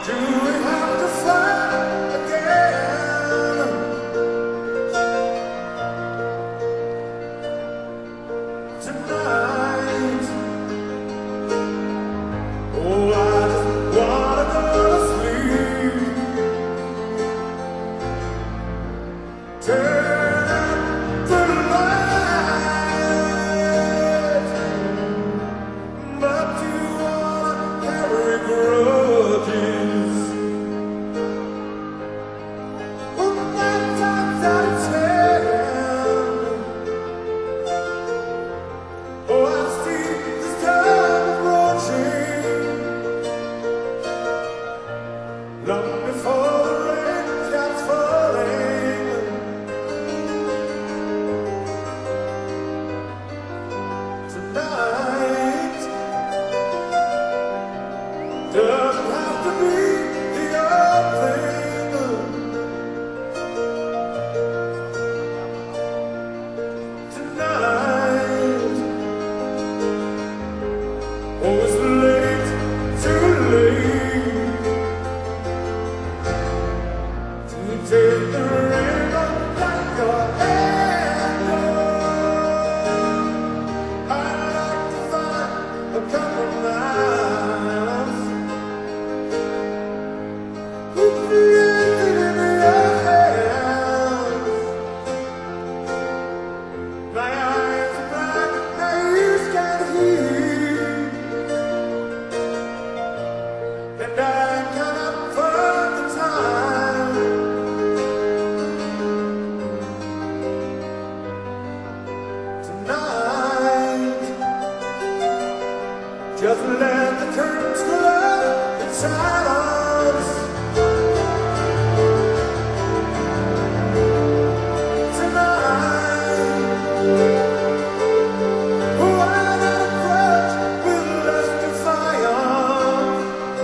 Do we have to fight again tonight? Oh, I just wanna go to sleep. Turn the lights, but you wanna carry grudges. Well, 9 times out of 10, oh, I see this time approaching. Long before the rain starts falling, tonight doesn't have to be the old thing. Tonight, oh, it's late, too late to take the rainbow down your hand. I'd like to find a compromise. Who created in your hands? My eyes are blind, my ears can't hear, and I cannot find the time tonight. Just let the curtains close inside us tonight. Why not approach with less defiance?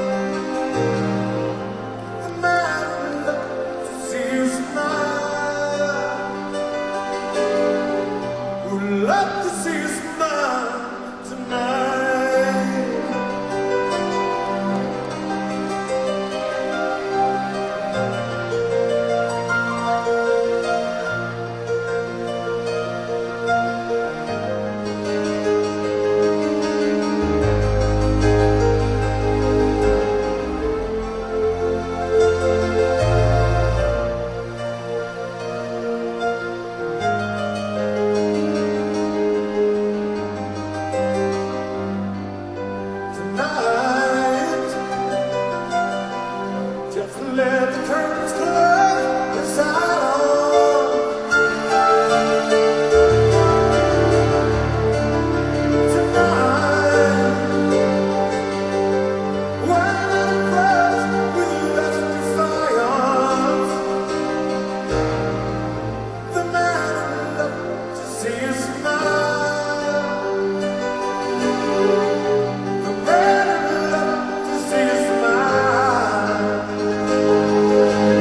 The man who loves to see you smile, who loves to see you smile tonight. Tonight, just let the curtains close inside on. Tonight, why not approach with less defiance? The man who loves to see you smile, the man who loves to see you smile.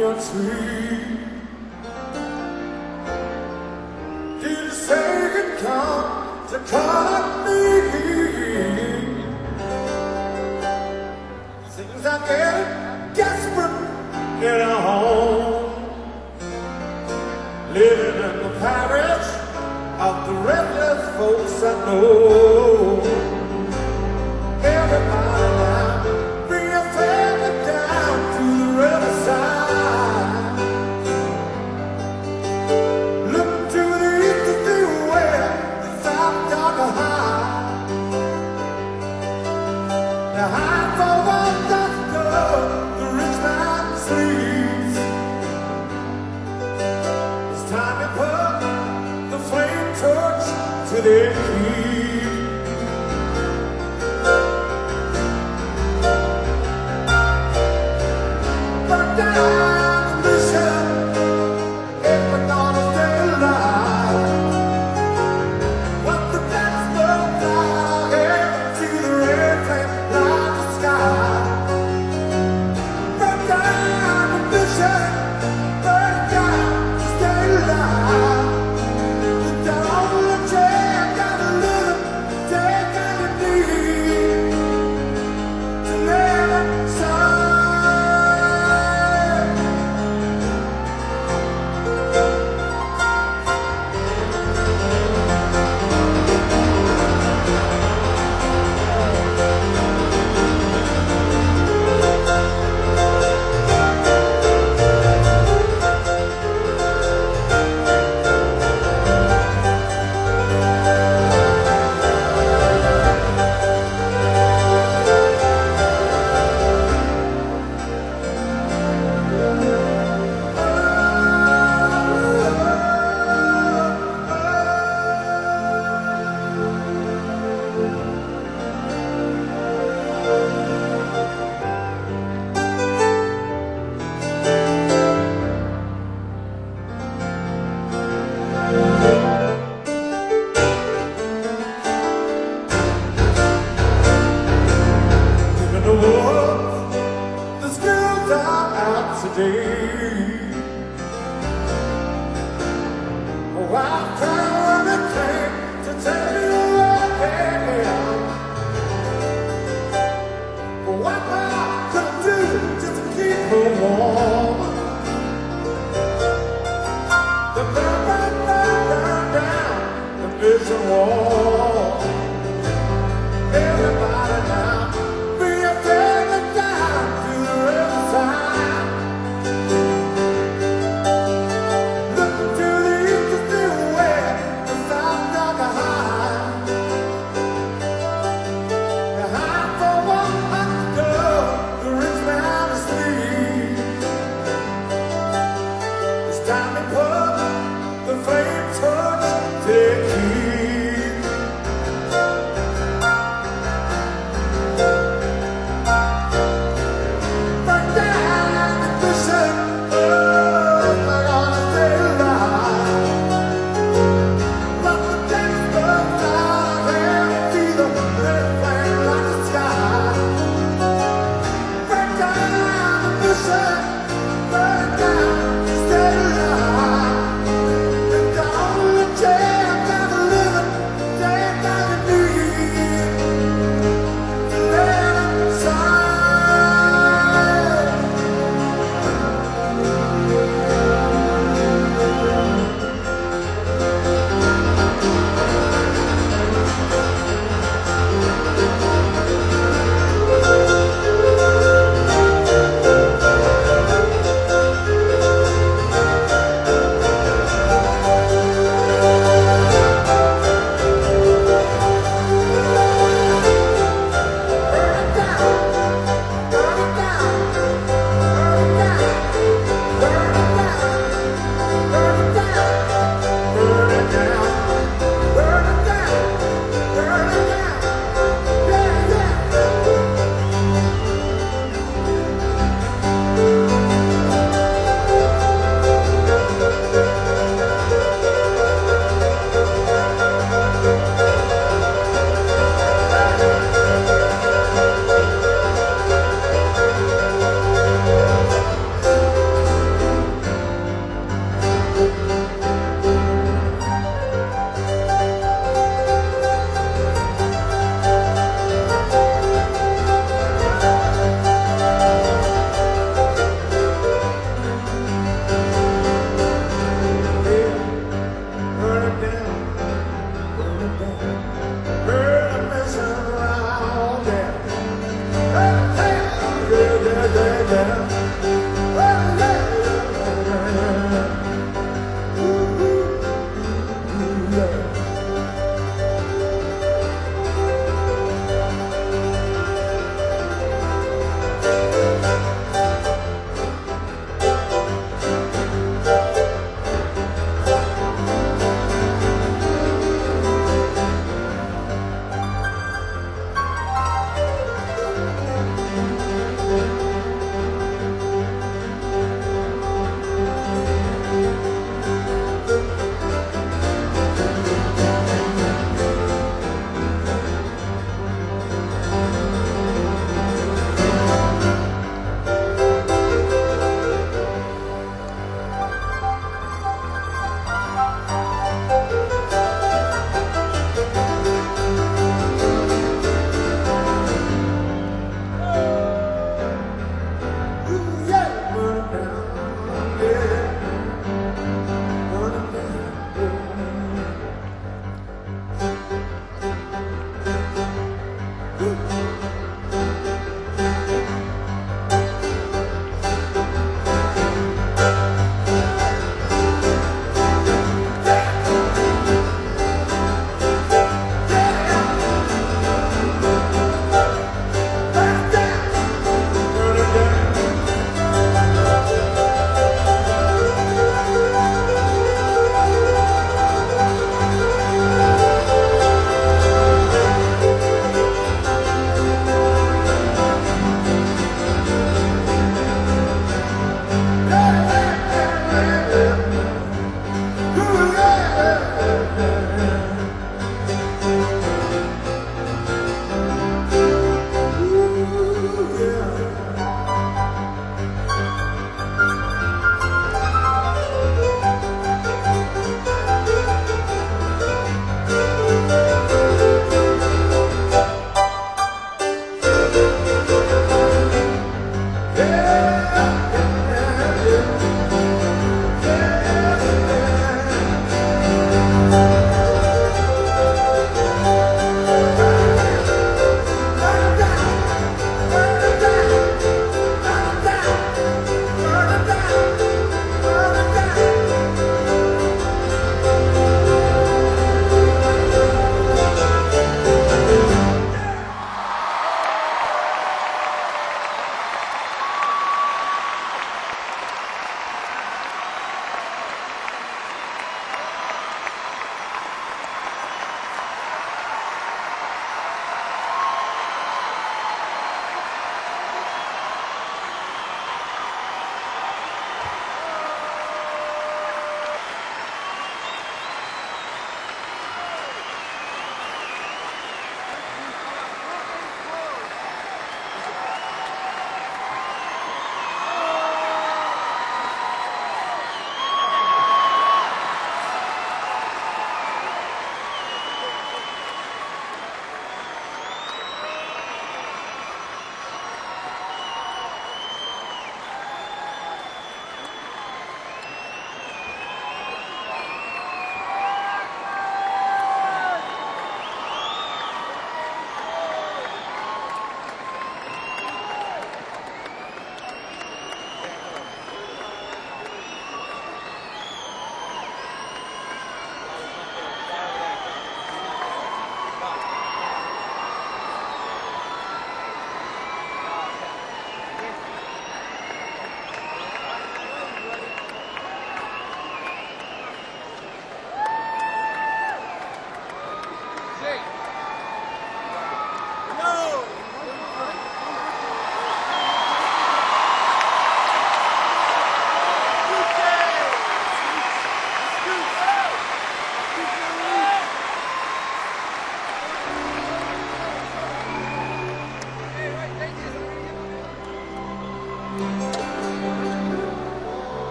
your tree. Did you say you'd come to call me? Things are getting desperate in a home, living in the parish of the restless folks I know. Everybody now, bring your family down to the riverside. Look to the east to see where the South Dock high. The high for one does go, the rich man sleeps. It's time to put the flame torch to their feet.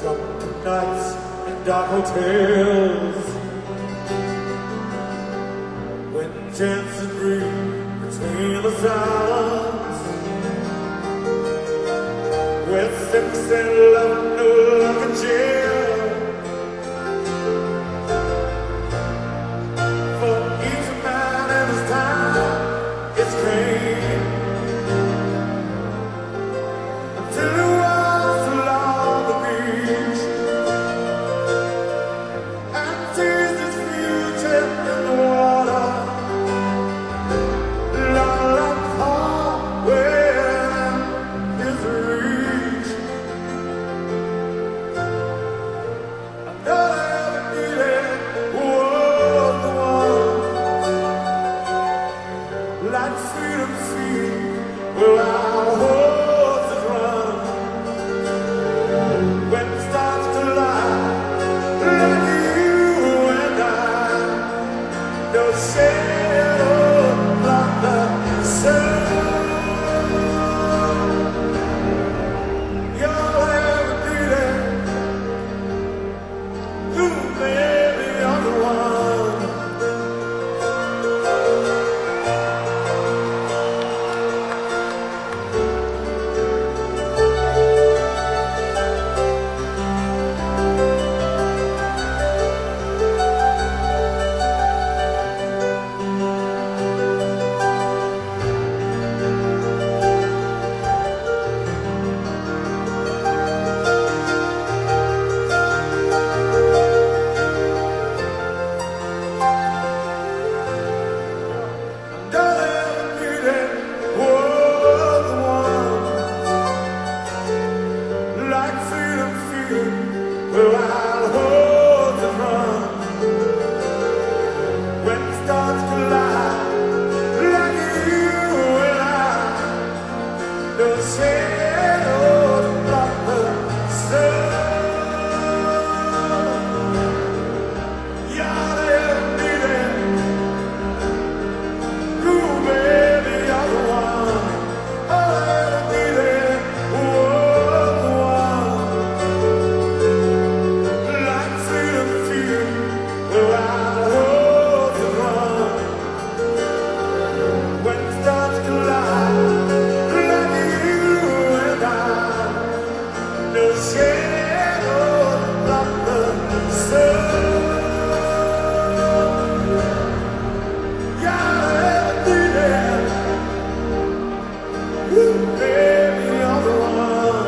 drunken nights and dark hotels, when chances breathe between the silence, where sex and love no longer jail. For each man and his time is came, until it was along the beach, and sees his future in the water. Long home within his reach. All I ever needed was the one, like freedom's feet, where our horses run. When it starts to lie, like you and I, no shadow block the sun. You're ever needed, you may be on the one. All I ever needed was the one, like freedom's feet, where wild horses run. When it starts to lie, like you and I, no shadows block the sun. You're the ever needed, you may be on the one. All I ever needed was the one, like freedom's feet, where wild horses run. When it starts to lie, like you and I, no shadows block the sun. You're ever needed, you may be on the one.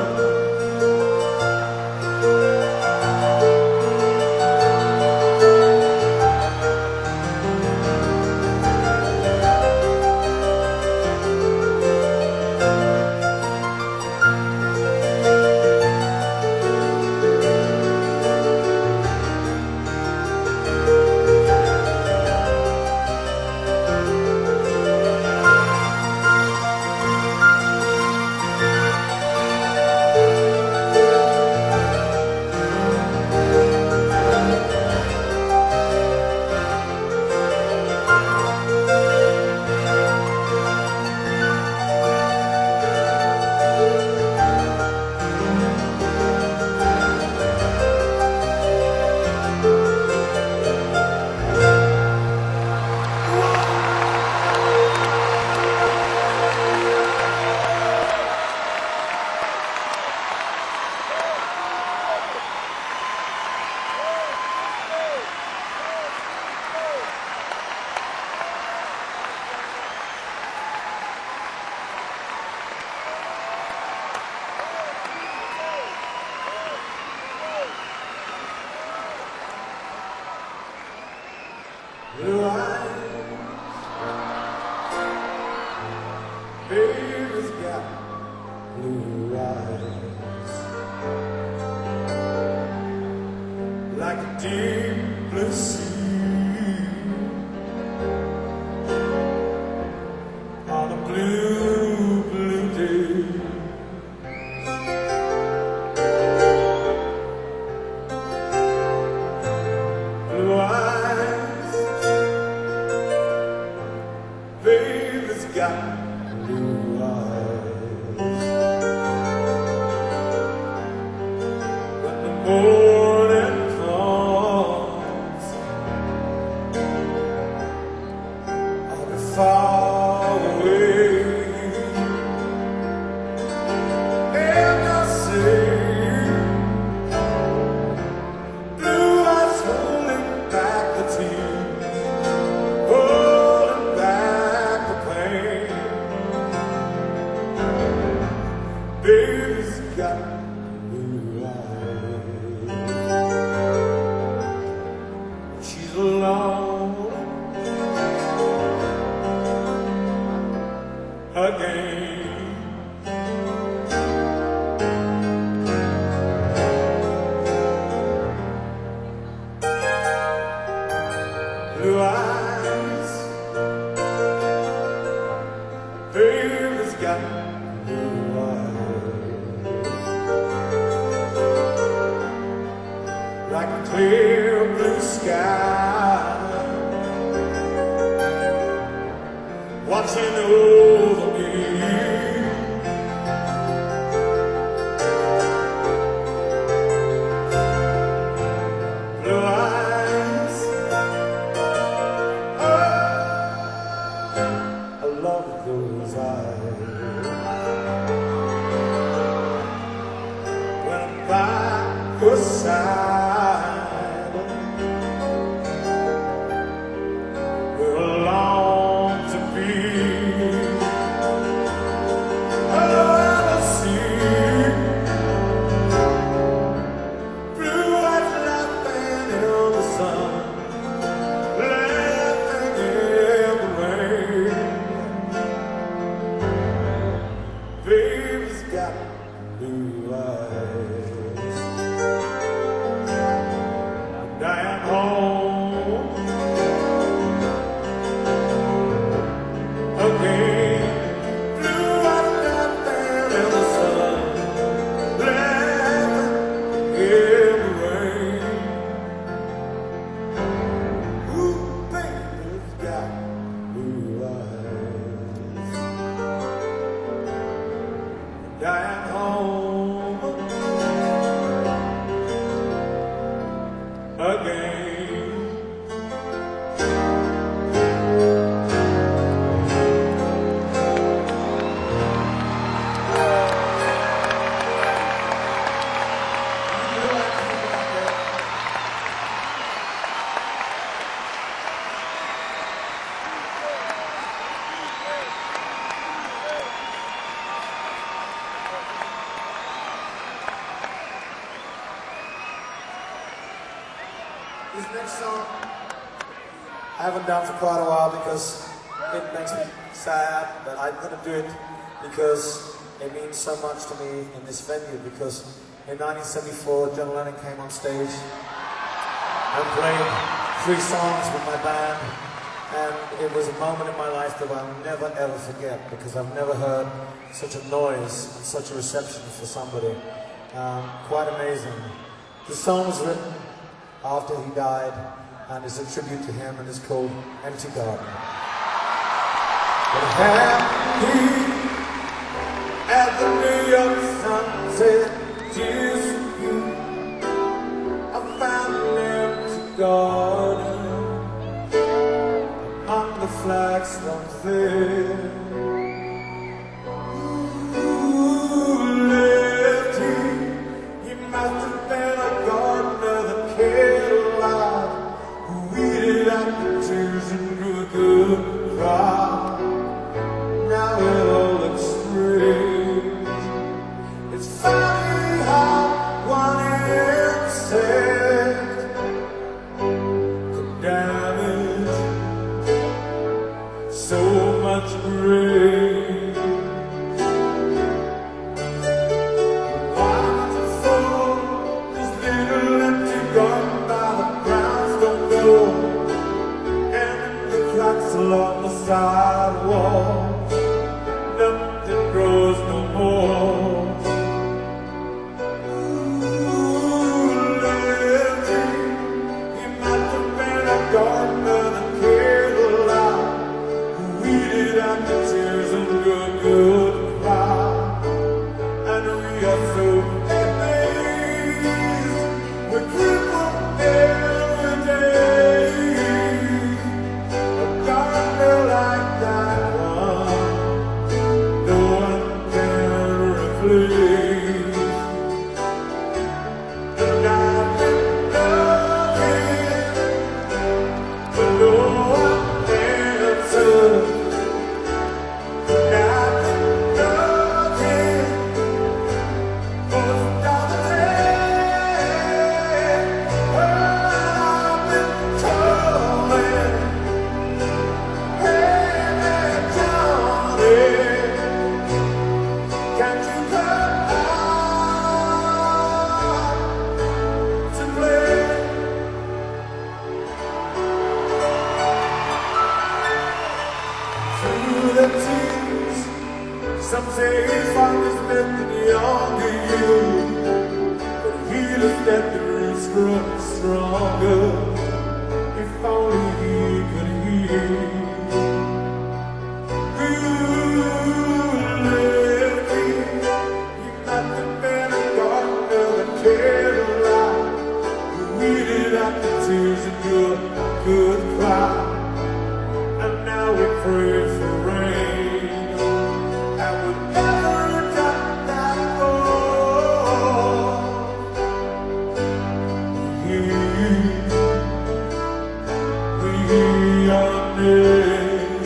Blue eyes, baby's got blue eyes, like a deep blue sea on a blue, blue day. Blue eyes, baby's got blue eyes. When the like a clear blue sky, watching over me. Blue eyes, oh, I love those eyes. When I'm by your side, we're alone to be. Hello, I see blue eyes laughing in the sun, laughing in the rain. Baby's got blue eyes. I am home again. Blue eyes laughing in the sun, laughing in the rain. Ooh, baby's got blue eyes. And I am home again. This next song I haven't done for quite a while because it makes me sad, but I'm going to do it because it means so much to me in this venue, because in 1974 John Lennon came on stage and played 3 songs with my band, and it was a moment in my life that I'll never ever forget, because I've never heard such a noise and such a reception for somebody. Quite amazing. The song was written after he died, and it's a tribute to him, and it's called Empty Garden. But happy at the New York sunset, tears for you, I found an empty garden among the flagstones there. Ooh, lefty, he must have been a gardener that cared a lot, who weeded out the tears and grew a good crop. Now it all looks strange. It's funny how one insect could damage so much grain. stronger. If only he could hear. Left me, you might have been a gardener that cared a lot, who weeded out the tears that could cry. And now we pray for rain, and we'll never got that far. We are dead,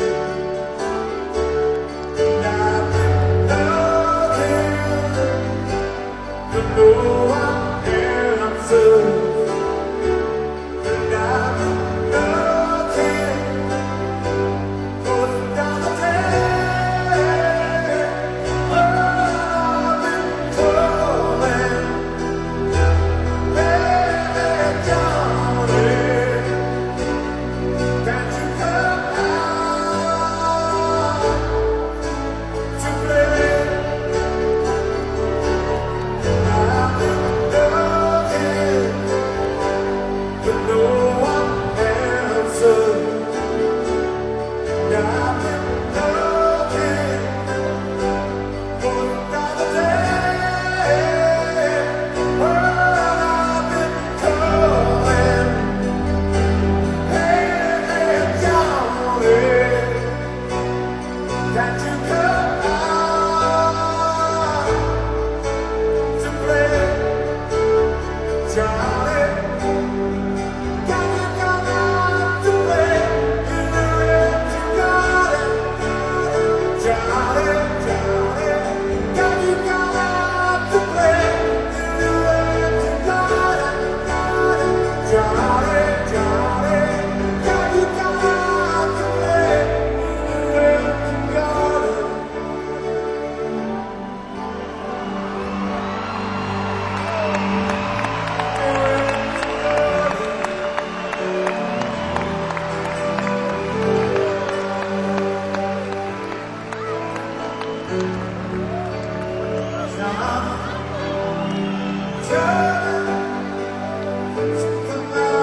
and I've been loving, but no one answers. And I've been looking for another day. Oh, I've been calling, hey, darling, can't you come out to play? I've been looking, but no one answers. I've been looking for another day. Oh, I've been calling, hey, darling, can't you come out to play, darling? Can you come out to play in the empty garden? Darling, darling, can you come out to play in the empty garden? Darling, darling, can you come out to play in the empty garden? Darling, come out.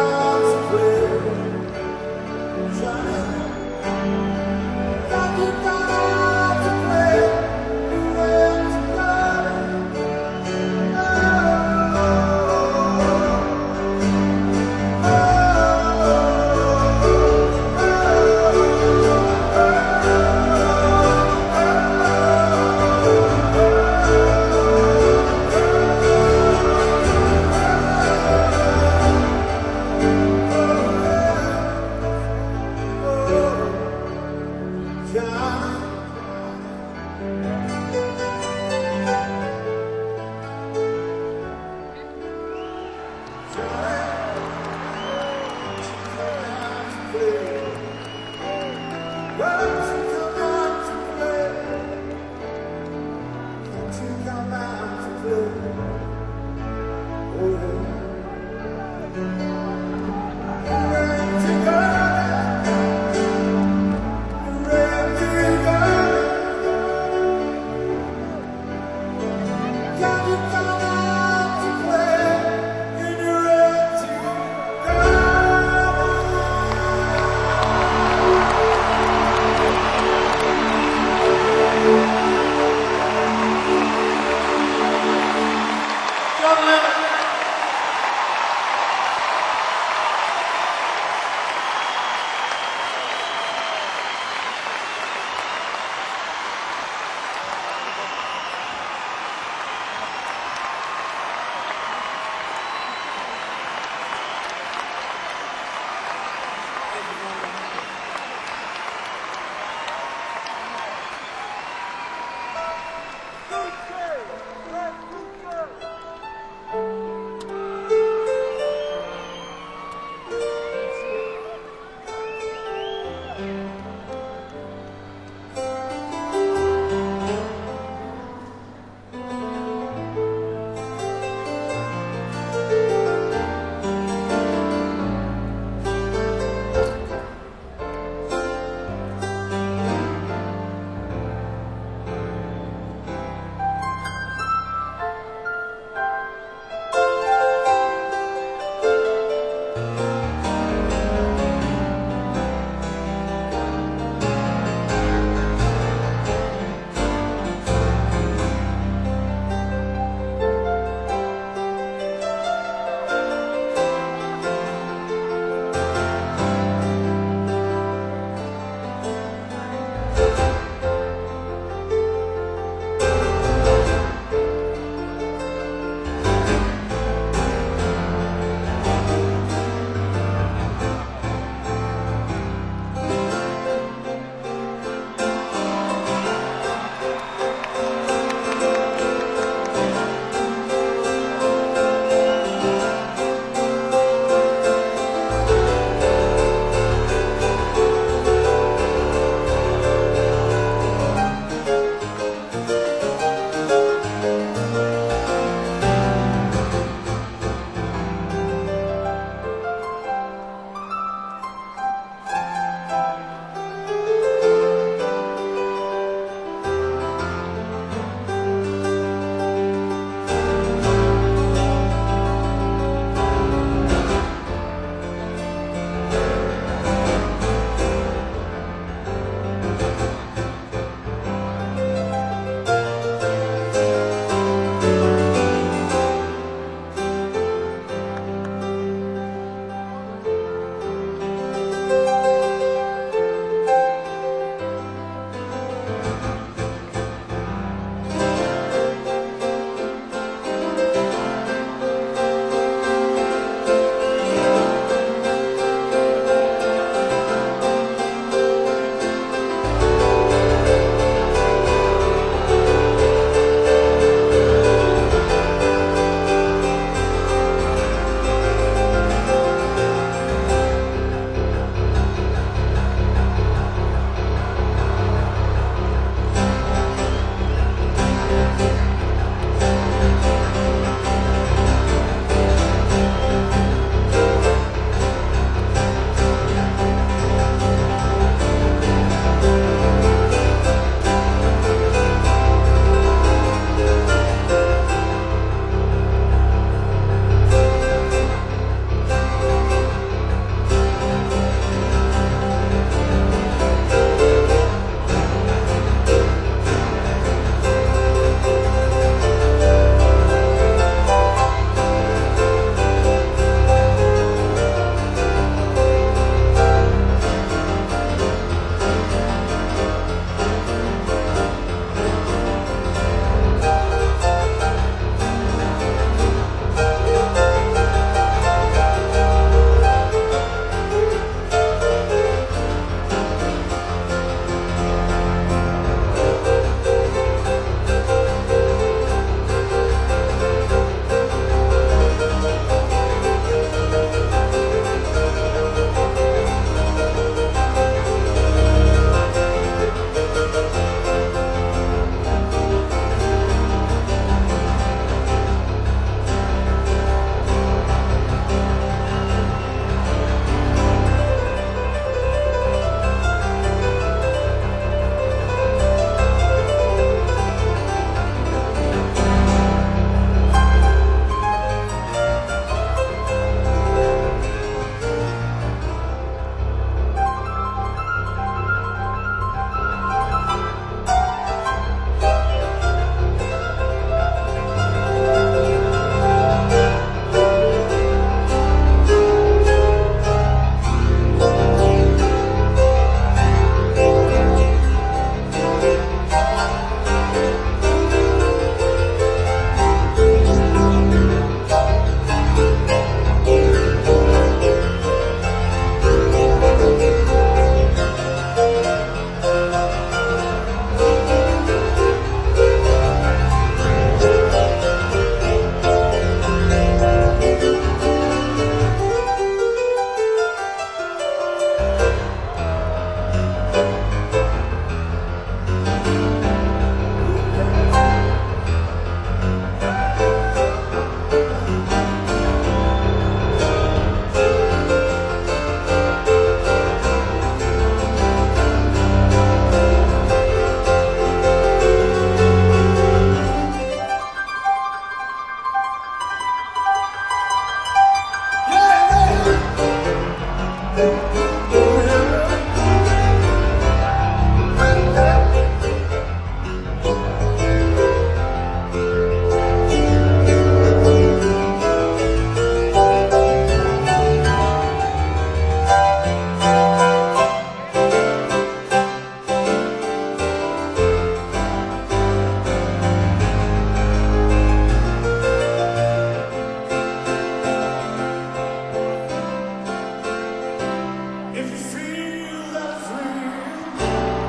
If you feel that thrill,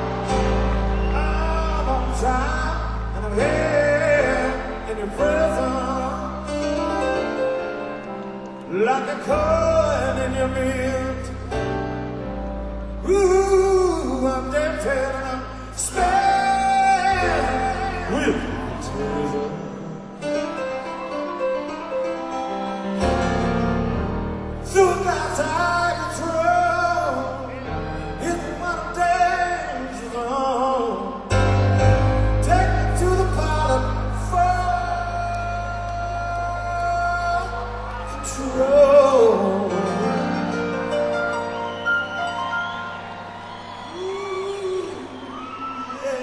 I'm on time and I'm here in your presence, like a coin in your mint. Ooh, I'm dancing and I'm spinning with tears. So that's how you throw. It's what I'm dancing on. Take me to the bottom for control. Ooh, yeah.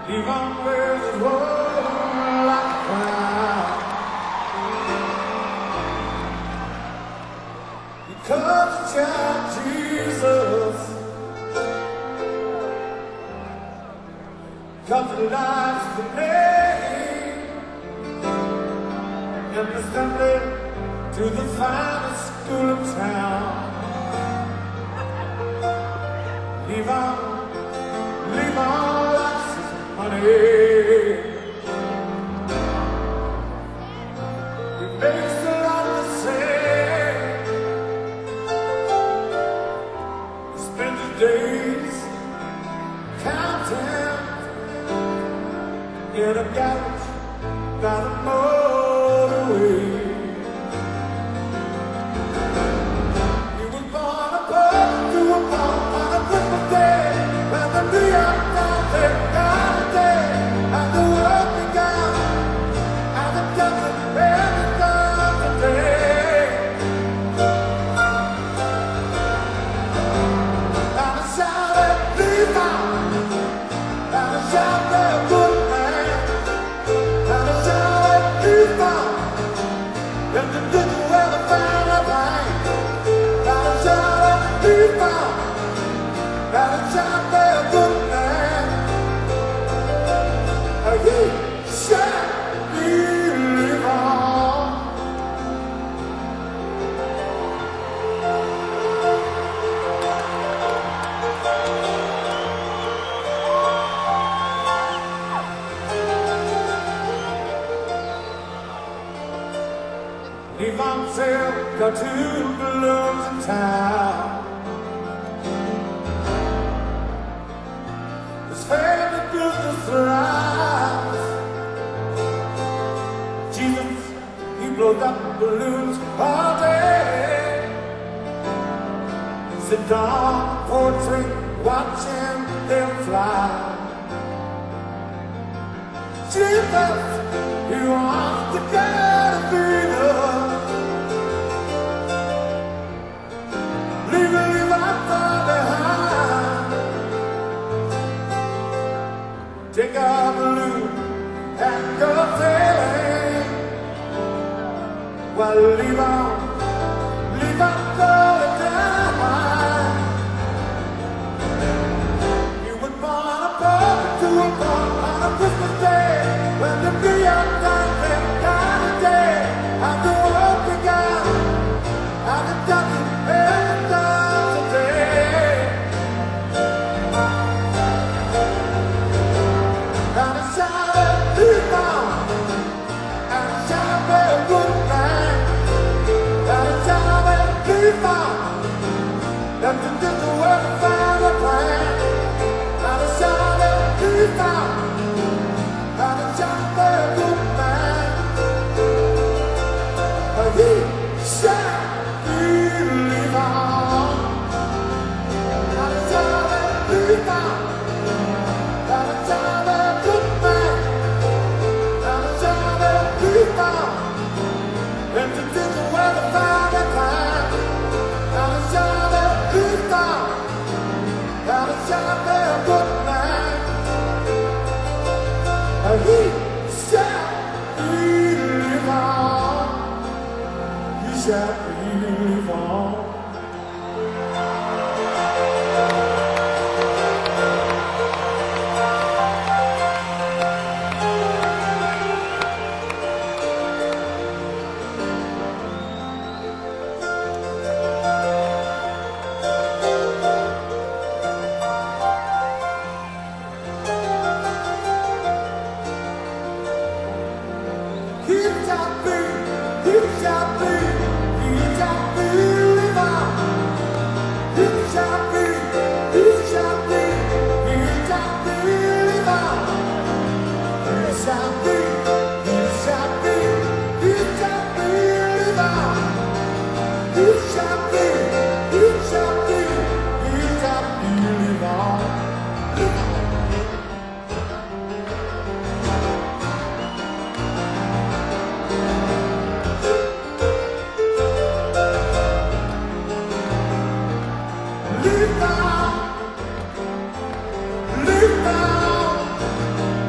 Even wears his world like a crown. Because the child Jesus comes to life the name and the Sunday to the finest school of town. Leave on lots of money. He makes a lot to say. He spends his days counting in a garage by the motorway. He was born a poor to a farm on a Christmas day, when the New York Times said, "God a day," and the world began, and the devil began today. And I shouted, "Leave on," and I shouted, "Good man," and I shouted, "Leave on," and the devil ever found a bang. And I shouted, "Leave on," and I shouted, "Good man." He shall believe on. Leave on sale, got 2 balloons in town. His family business thrives. Jesus, he blows up balloons all day. Sit down for a drink, watching them fly. Jesus, he wants to get a feeder. Leave our far behind. Take our balloon and go sailing. Well, leave our going down. You were born a puppet to a farm on a Christmas day, when the New York Times said, "God a day," and the world began, and the devil ever done today. And I shouted, "Leave on," and I shouted, "Good man," and I shouted, "Leave on," and the devil ever found a plan. And I shouted, "Leave on," and I shouted, "Good man." He shall believe on. And I shouted, "Leave on," and I shouted, "Good man," and I shouted, "Leave on," and the devil ever found a plan. And I shouted, "Leave on," and I shouted, "Good man." He shall believe on. He shall believe on. He shall be, he shall be, he shall believe on. He shall be, he shall be, he shall believe on. He shall be, he shall be, he shall believe on. He shall be, he shall be, he shall believe on. Live now,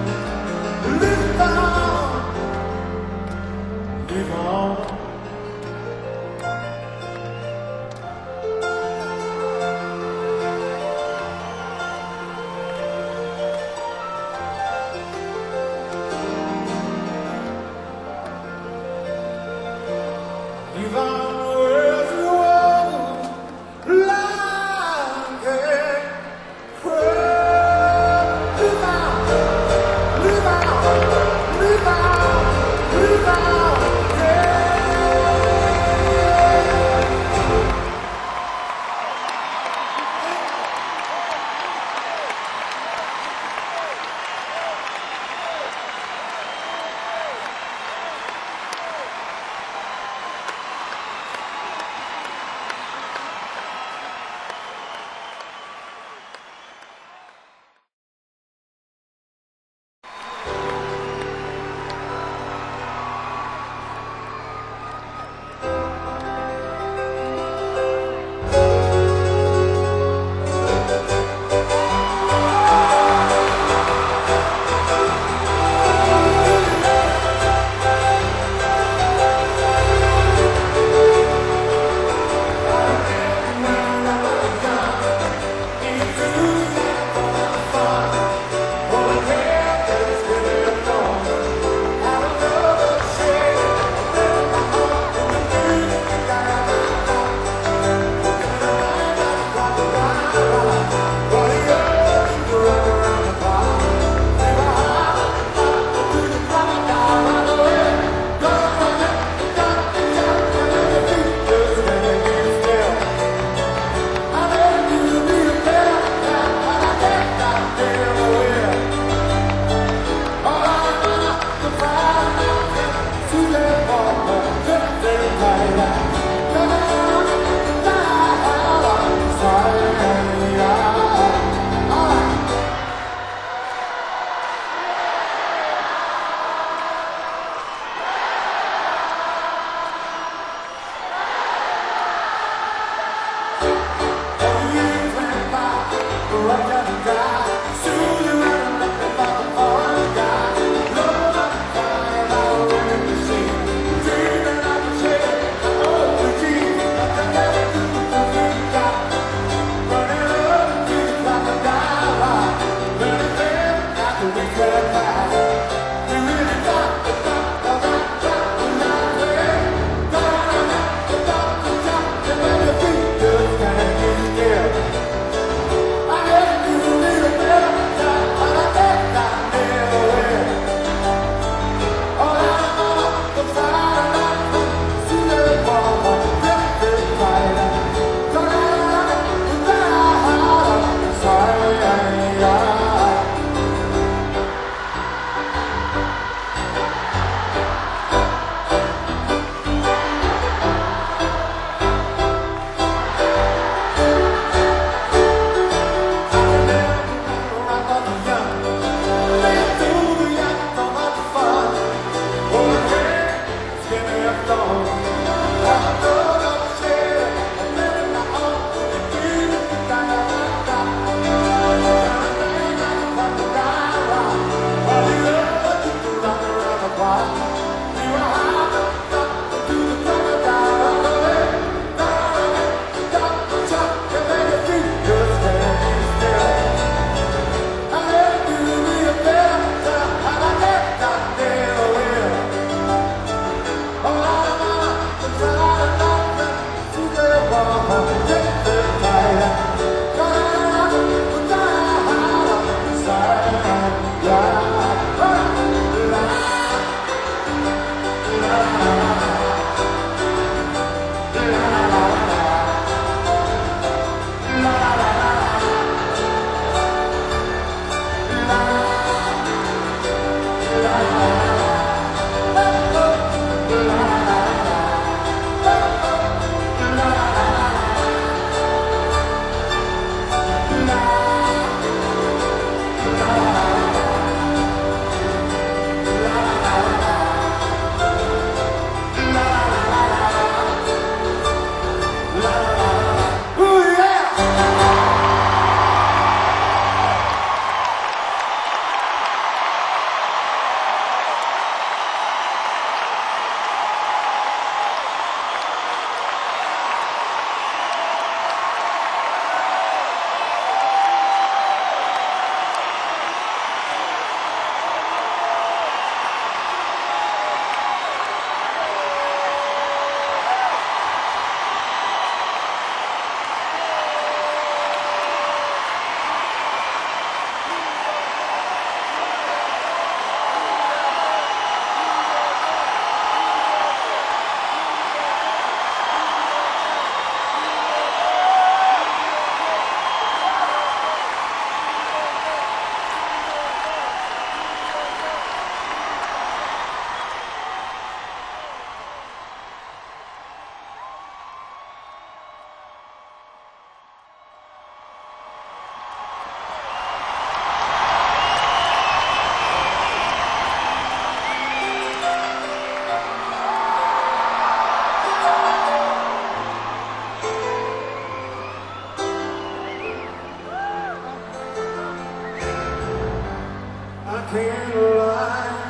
can't lie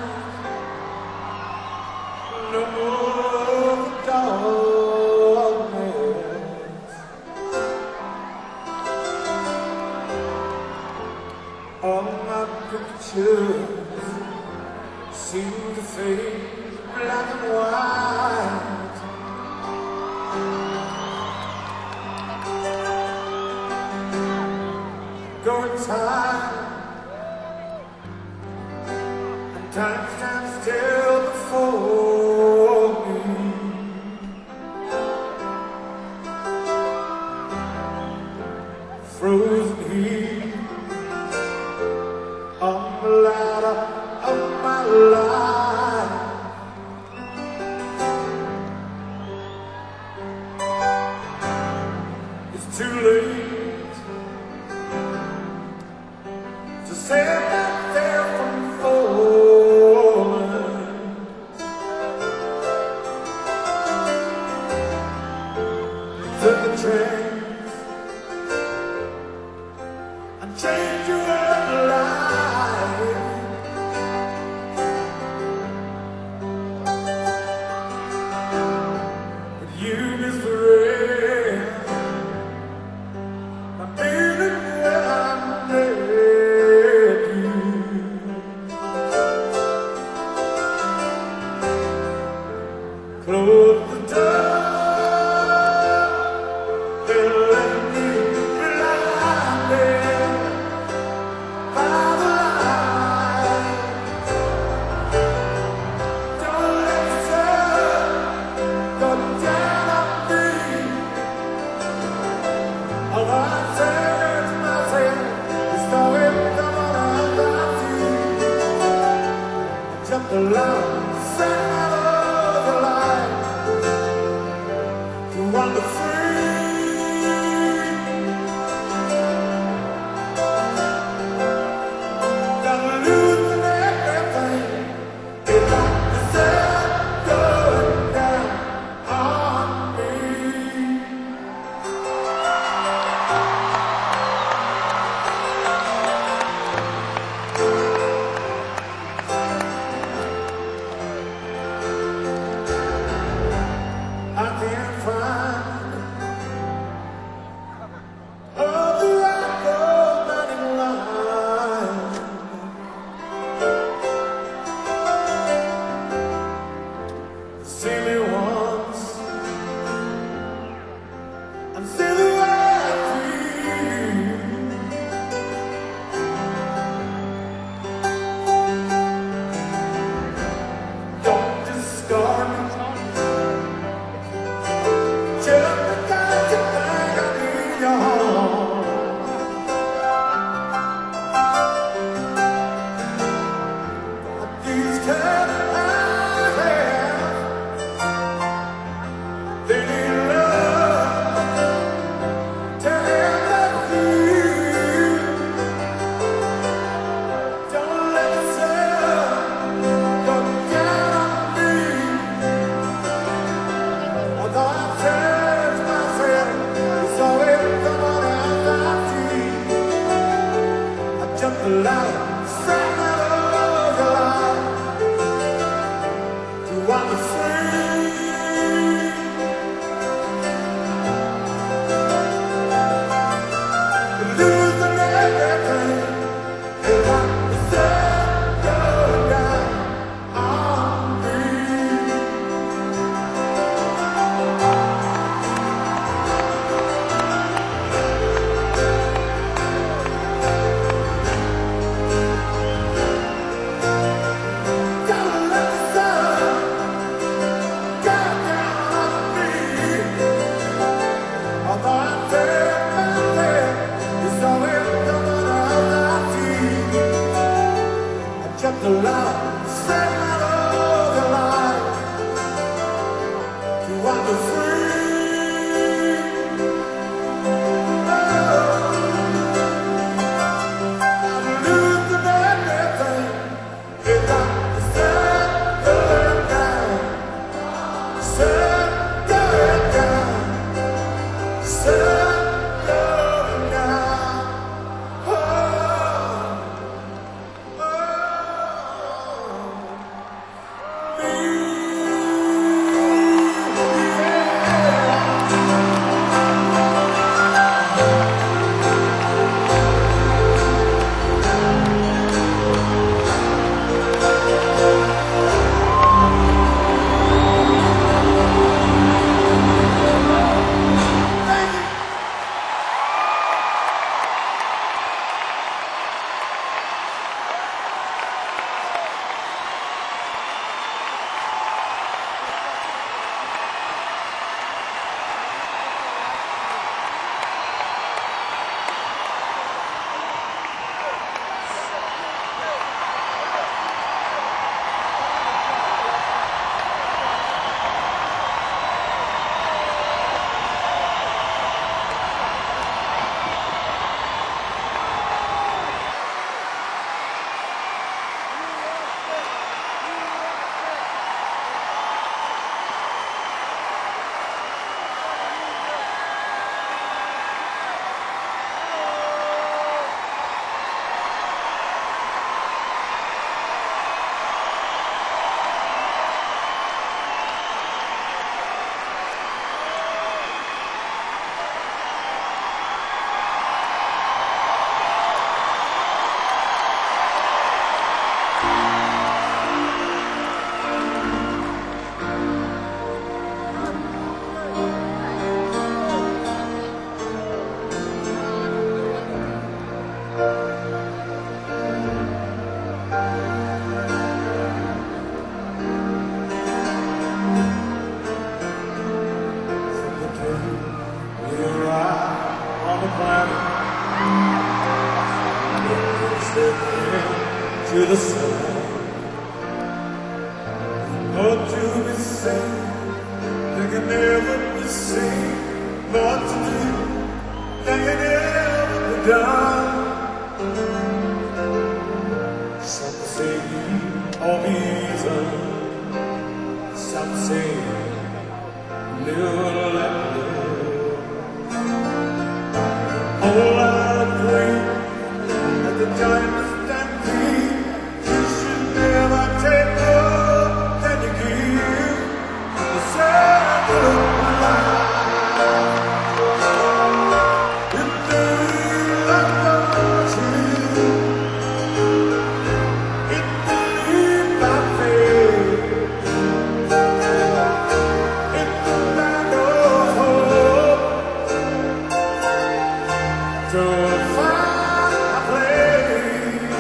no more darkness. All my pictures seem to fade black and white. Going time and time stands still before me. Frozen heat on the ladder of my life. It's too late to save that there from falling. Took the chance and change your life. But you missed the rain. I'm feeling when I'm dead. to the sun. Oh, to be seen, they can never be seen. What to do, they can never be done. Some say all reason, some say live and live. All I agree that the giants stand free. You should never take more than you give. The circle of life. If there is love for you, if there is by faith, if the land of hope to find a place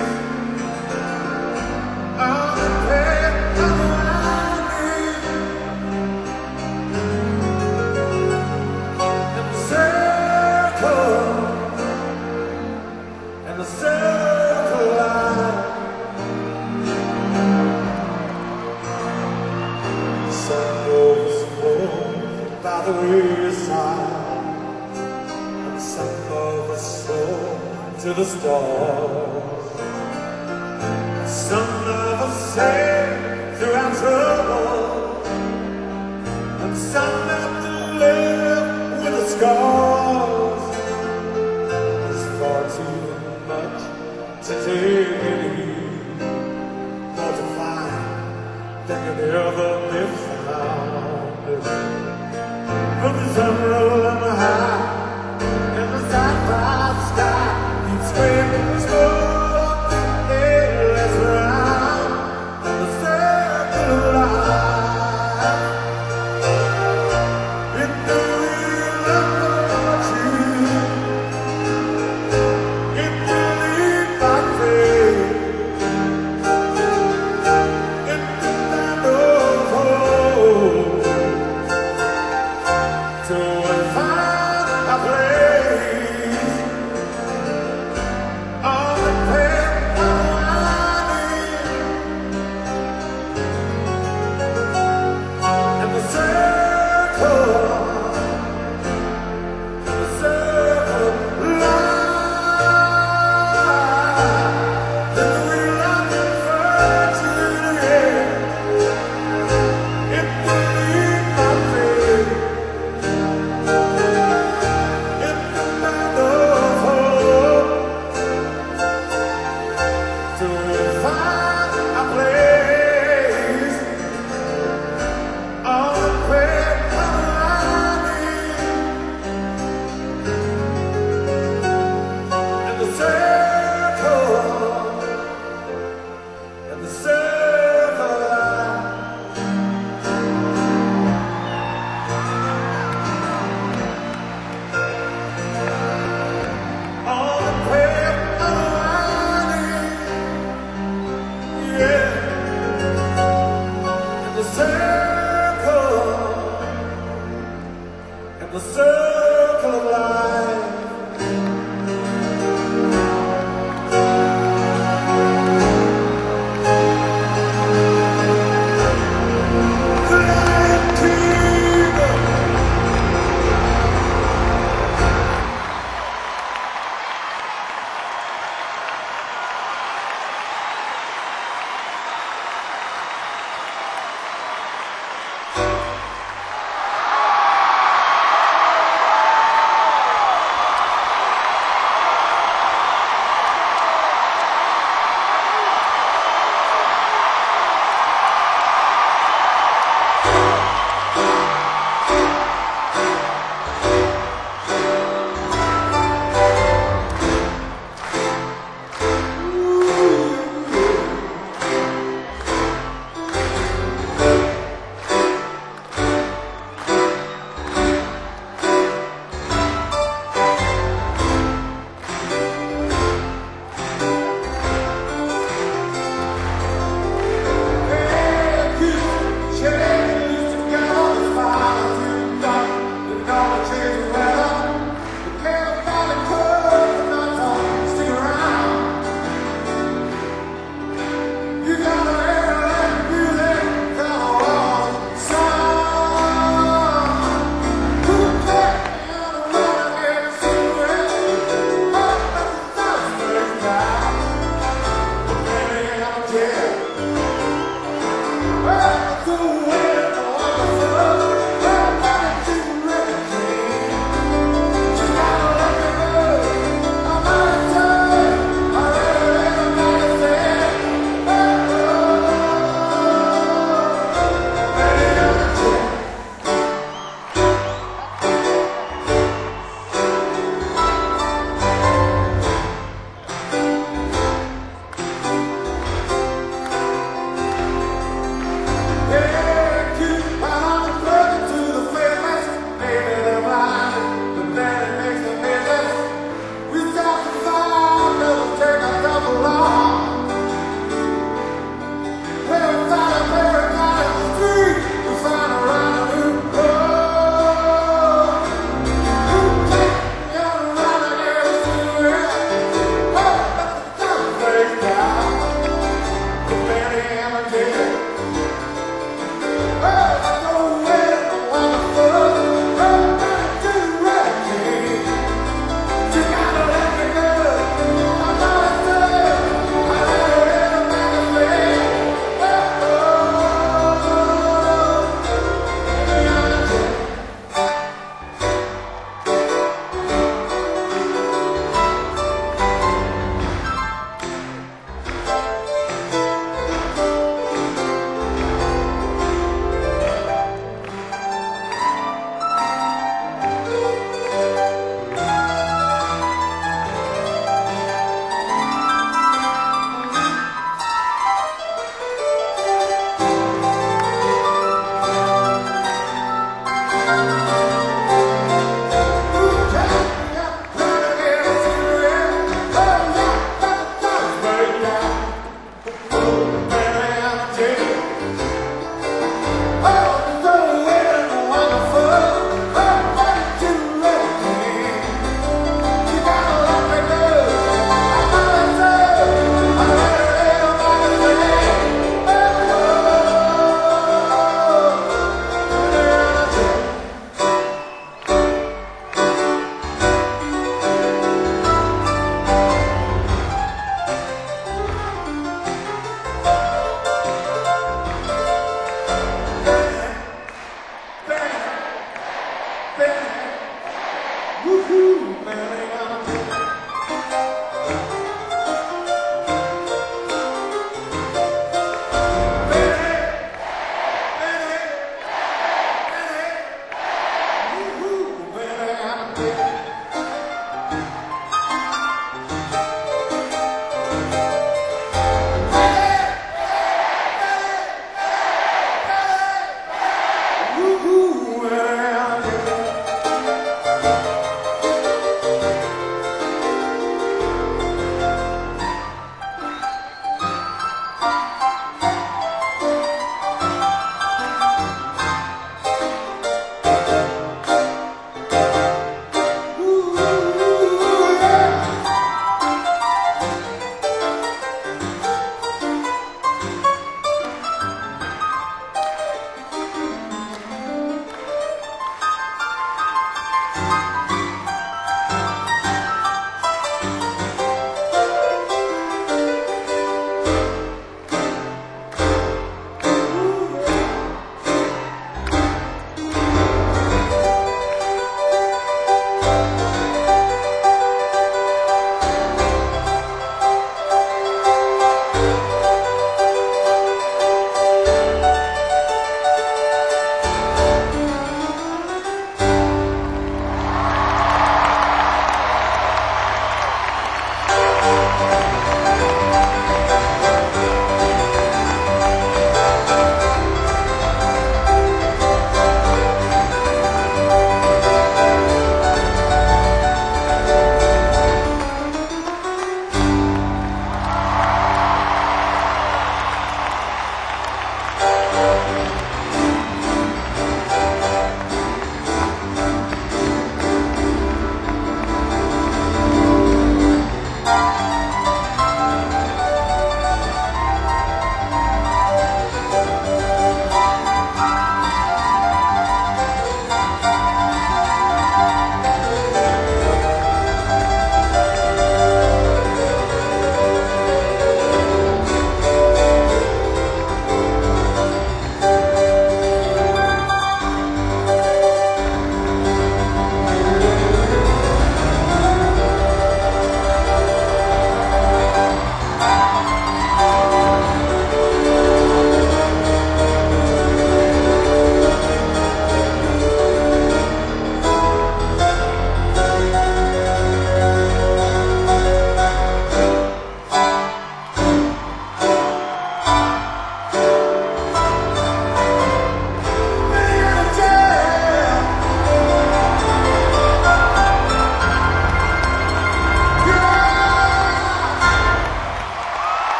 on the path of life, and the circle line. The sun goes forth by the wayside, and some of us soar to the stars. Some of us sail through our trouble, and some have to live with the scars. It's far too much to take in you, or to find that can never be found. But the sun rolling high, and the sunrise sky keeps spinning slow, endless round the circle of life.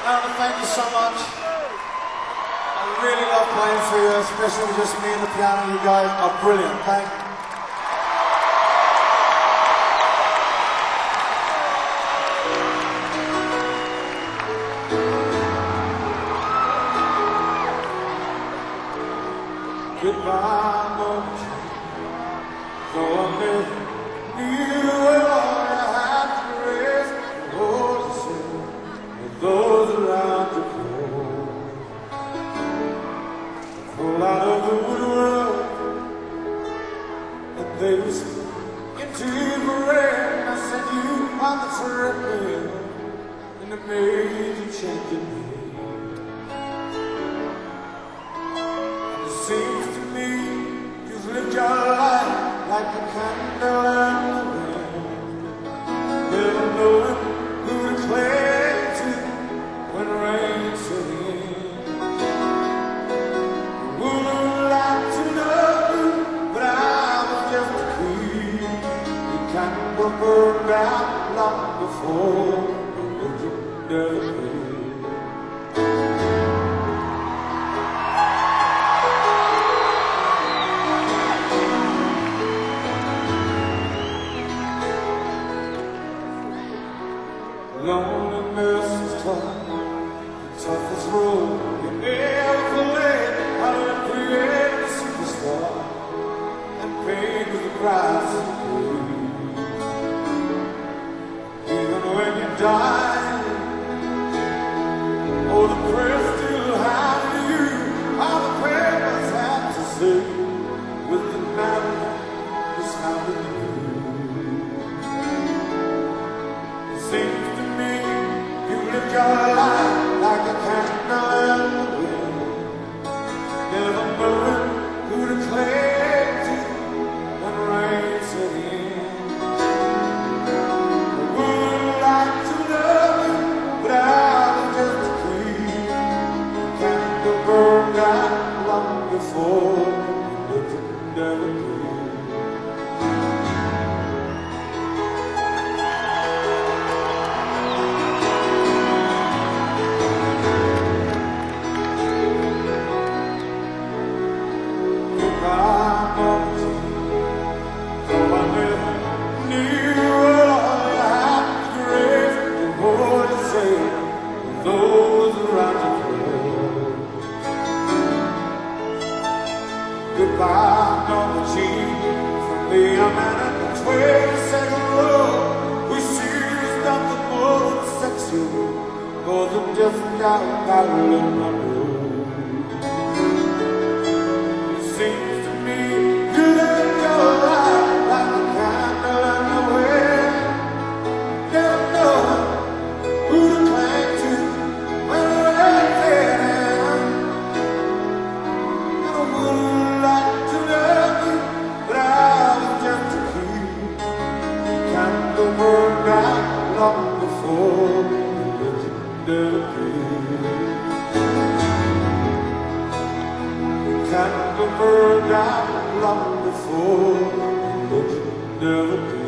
Alan, thank you so much. I really love playing for you, especially with just me and the piano. You guys are brilliant. Thank you. Goodbye, Mom. Though I never knew it all, I had to raise the voices of those around the floor. Pull out of the woodwork, and they whispered into the rain. I said, you are the treadmill, and it made you change in me. Seems to me you've lived your life like a candle in the wind, never knowing who to cling to when rain set in. I wouldn't like to know you, but I was just a creep. The candle burned out long before you never be. Loneliness is tough, the toughest road you ever laid. How to create a superstar and pay with the price of pain. Even when you die, oh, the prayers still have you. All the prayers have to say with the man who's found in you. It seems your life like a candle in the wind, never knowing who to cling to when rain set in. I would like to love you, but I was just a creep. The candle burned out long before you never be. Goodbye, Norma Jean, from the man at the 22nd row. We choose nothing more than sexual, more than just Marilyn Monroe. It seems to me you live your life like a candle in the wind, never knowing who to cling to when the rain set in. And I wouldn't like to love you, but I was just a kid. The candle burned out long before the legendary appeared. The candle burned out long before the legendary appeared.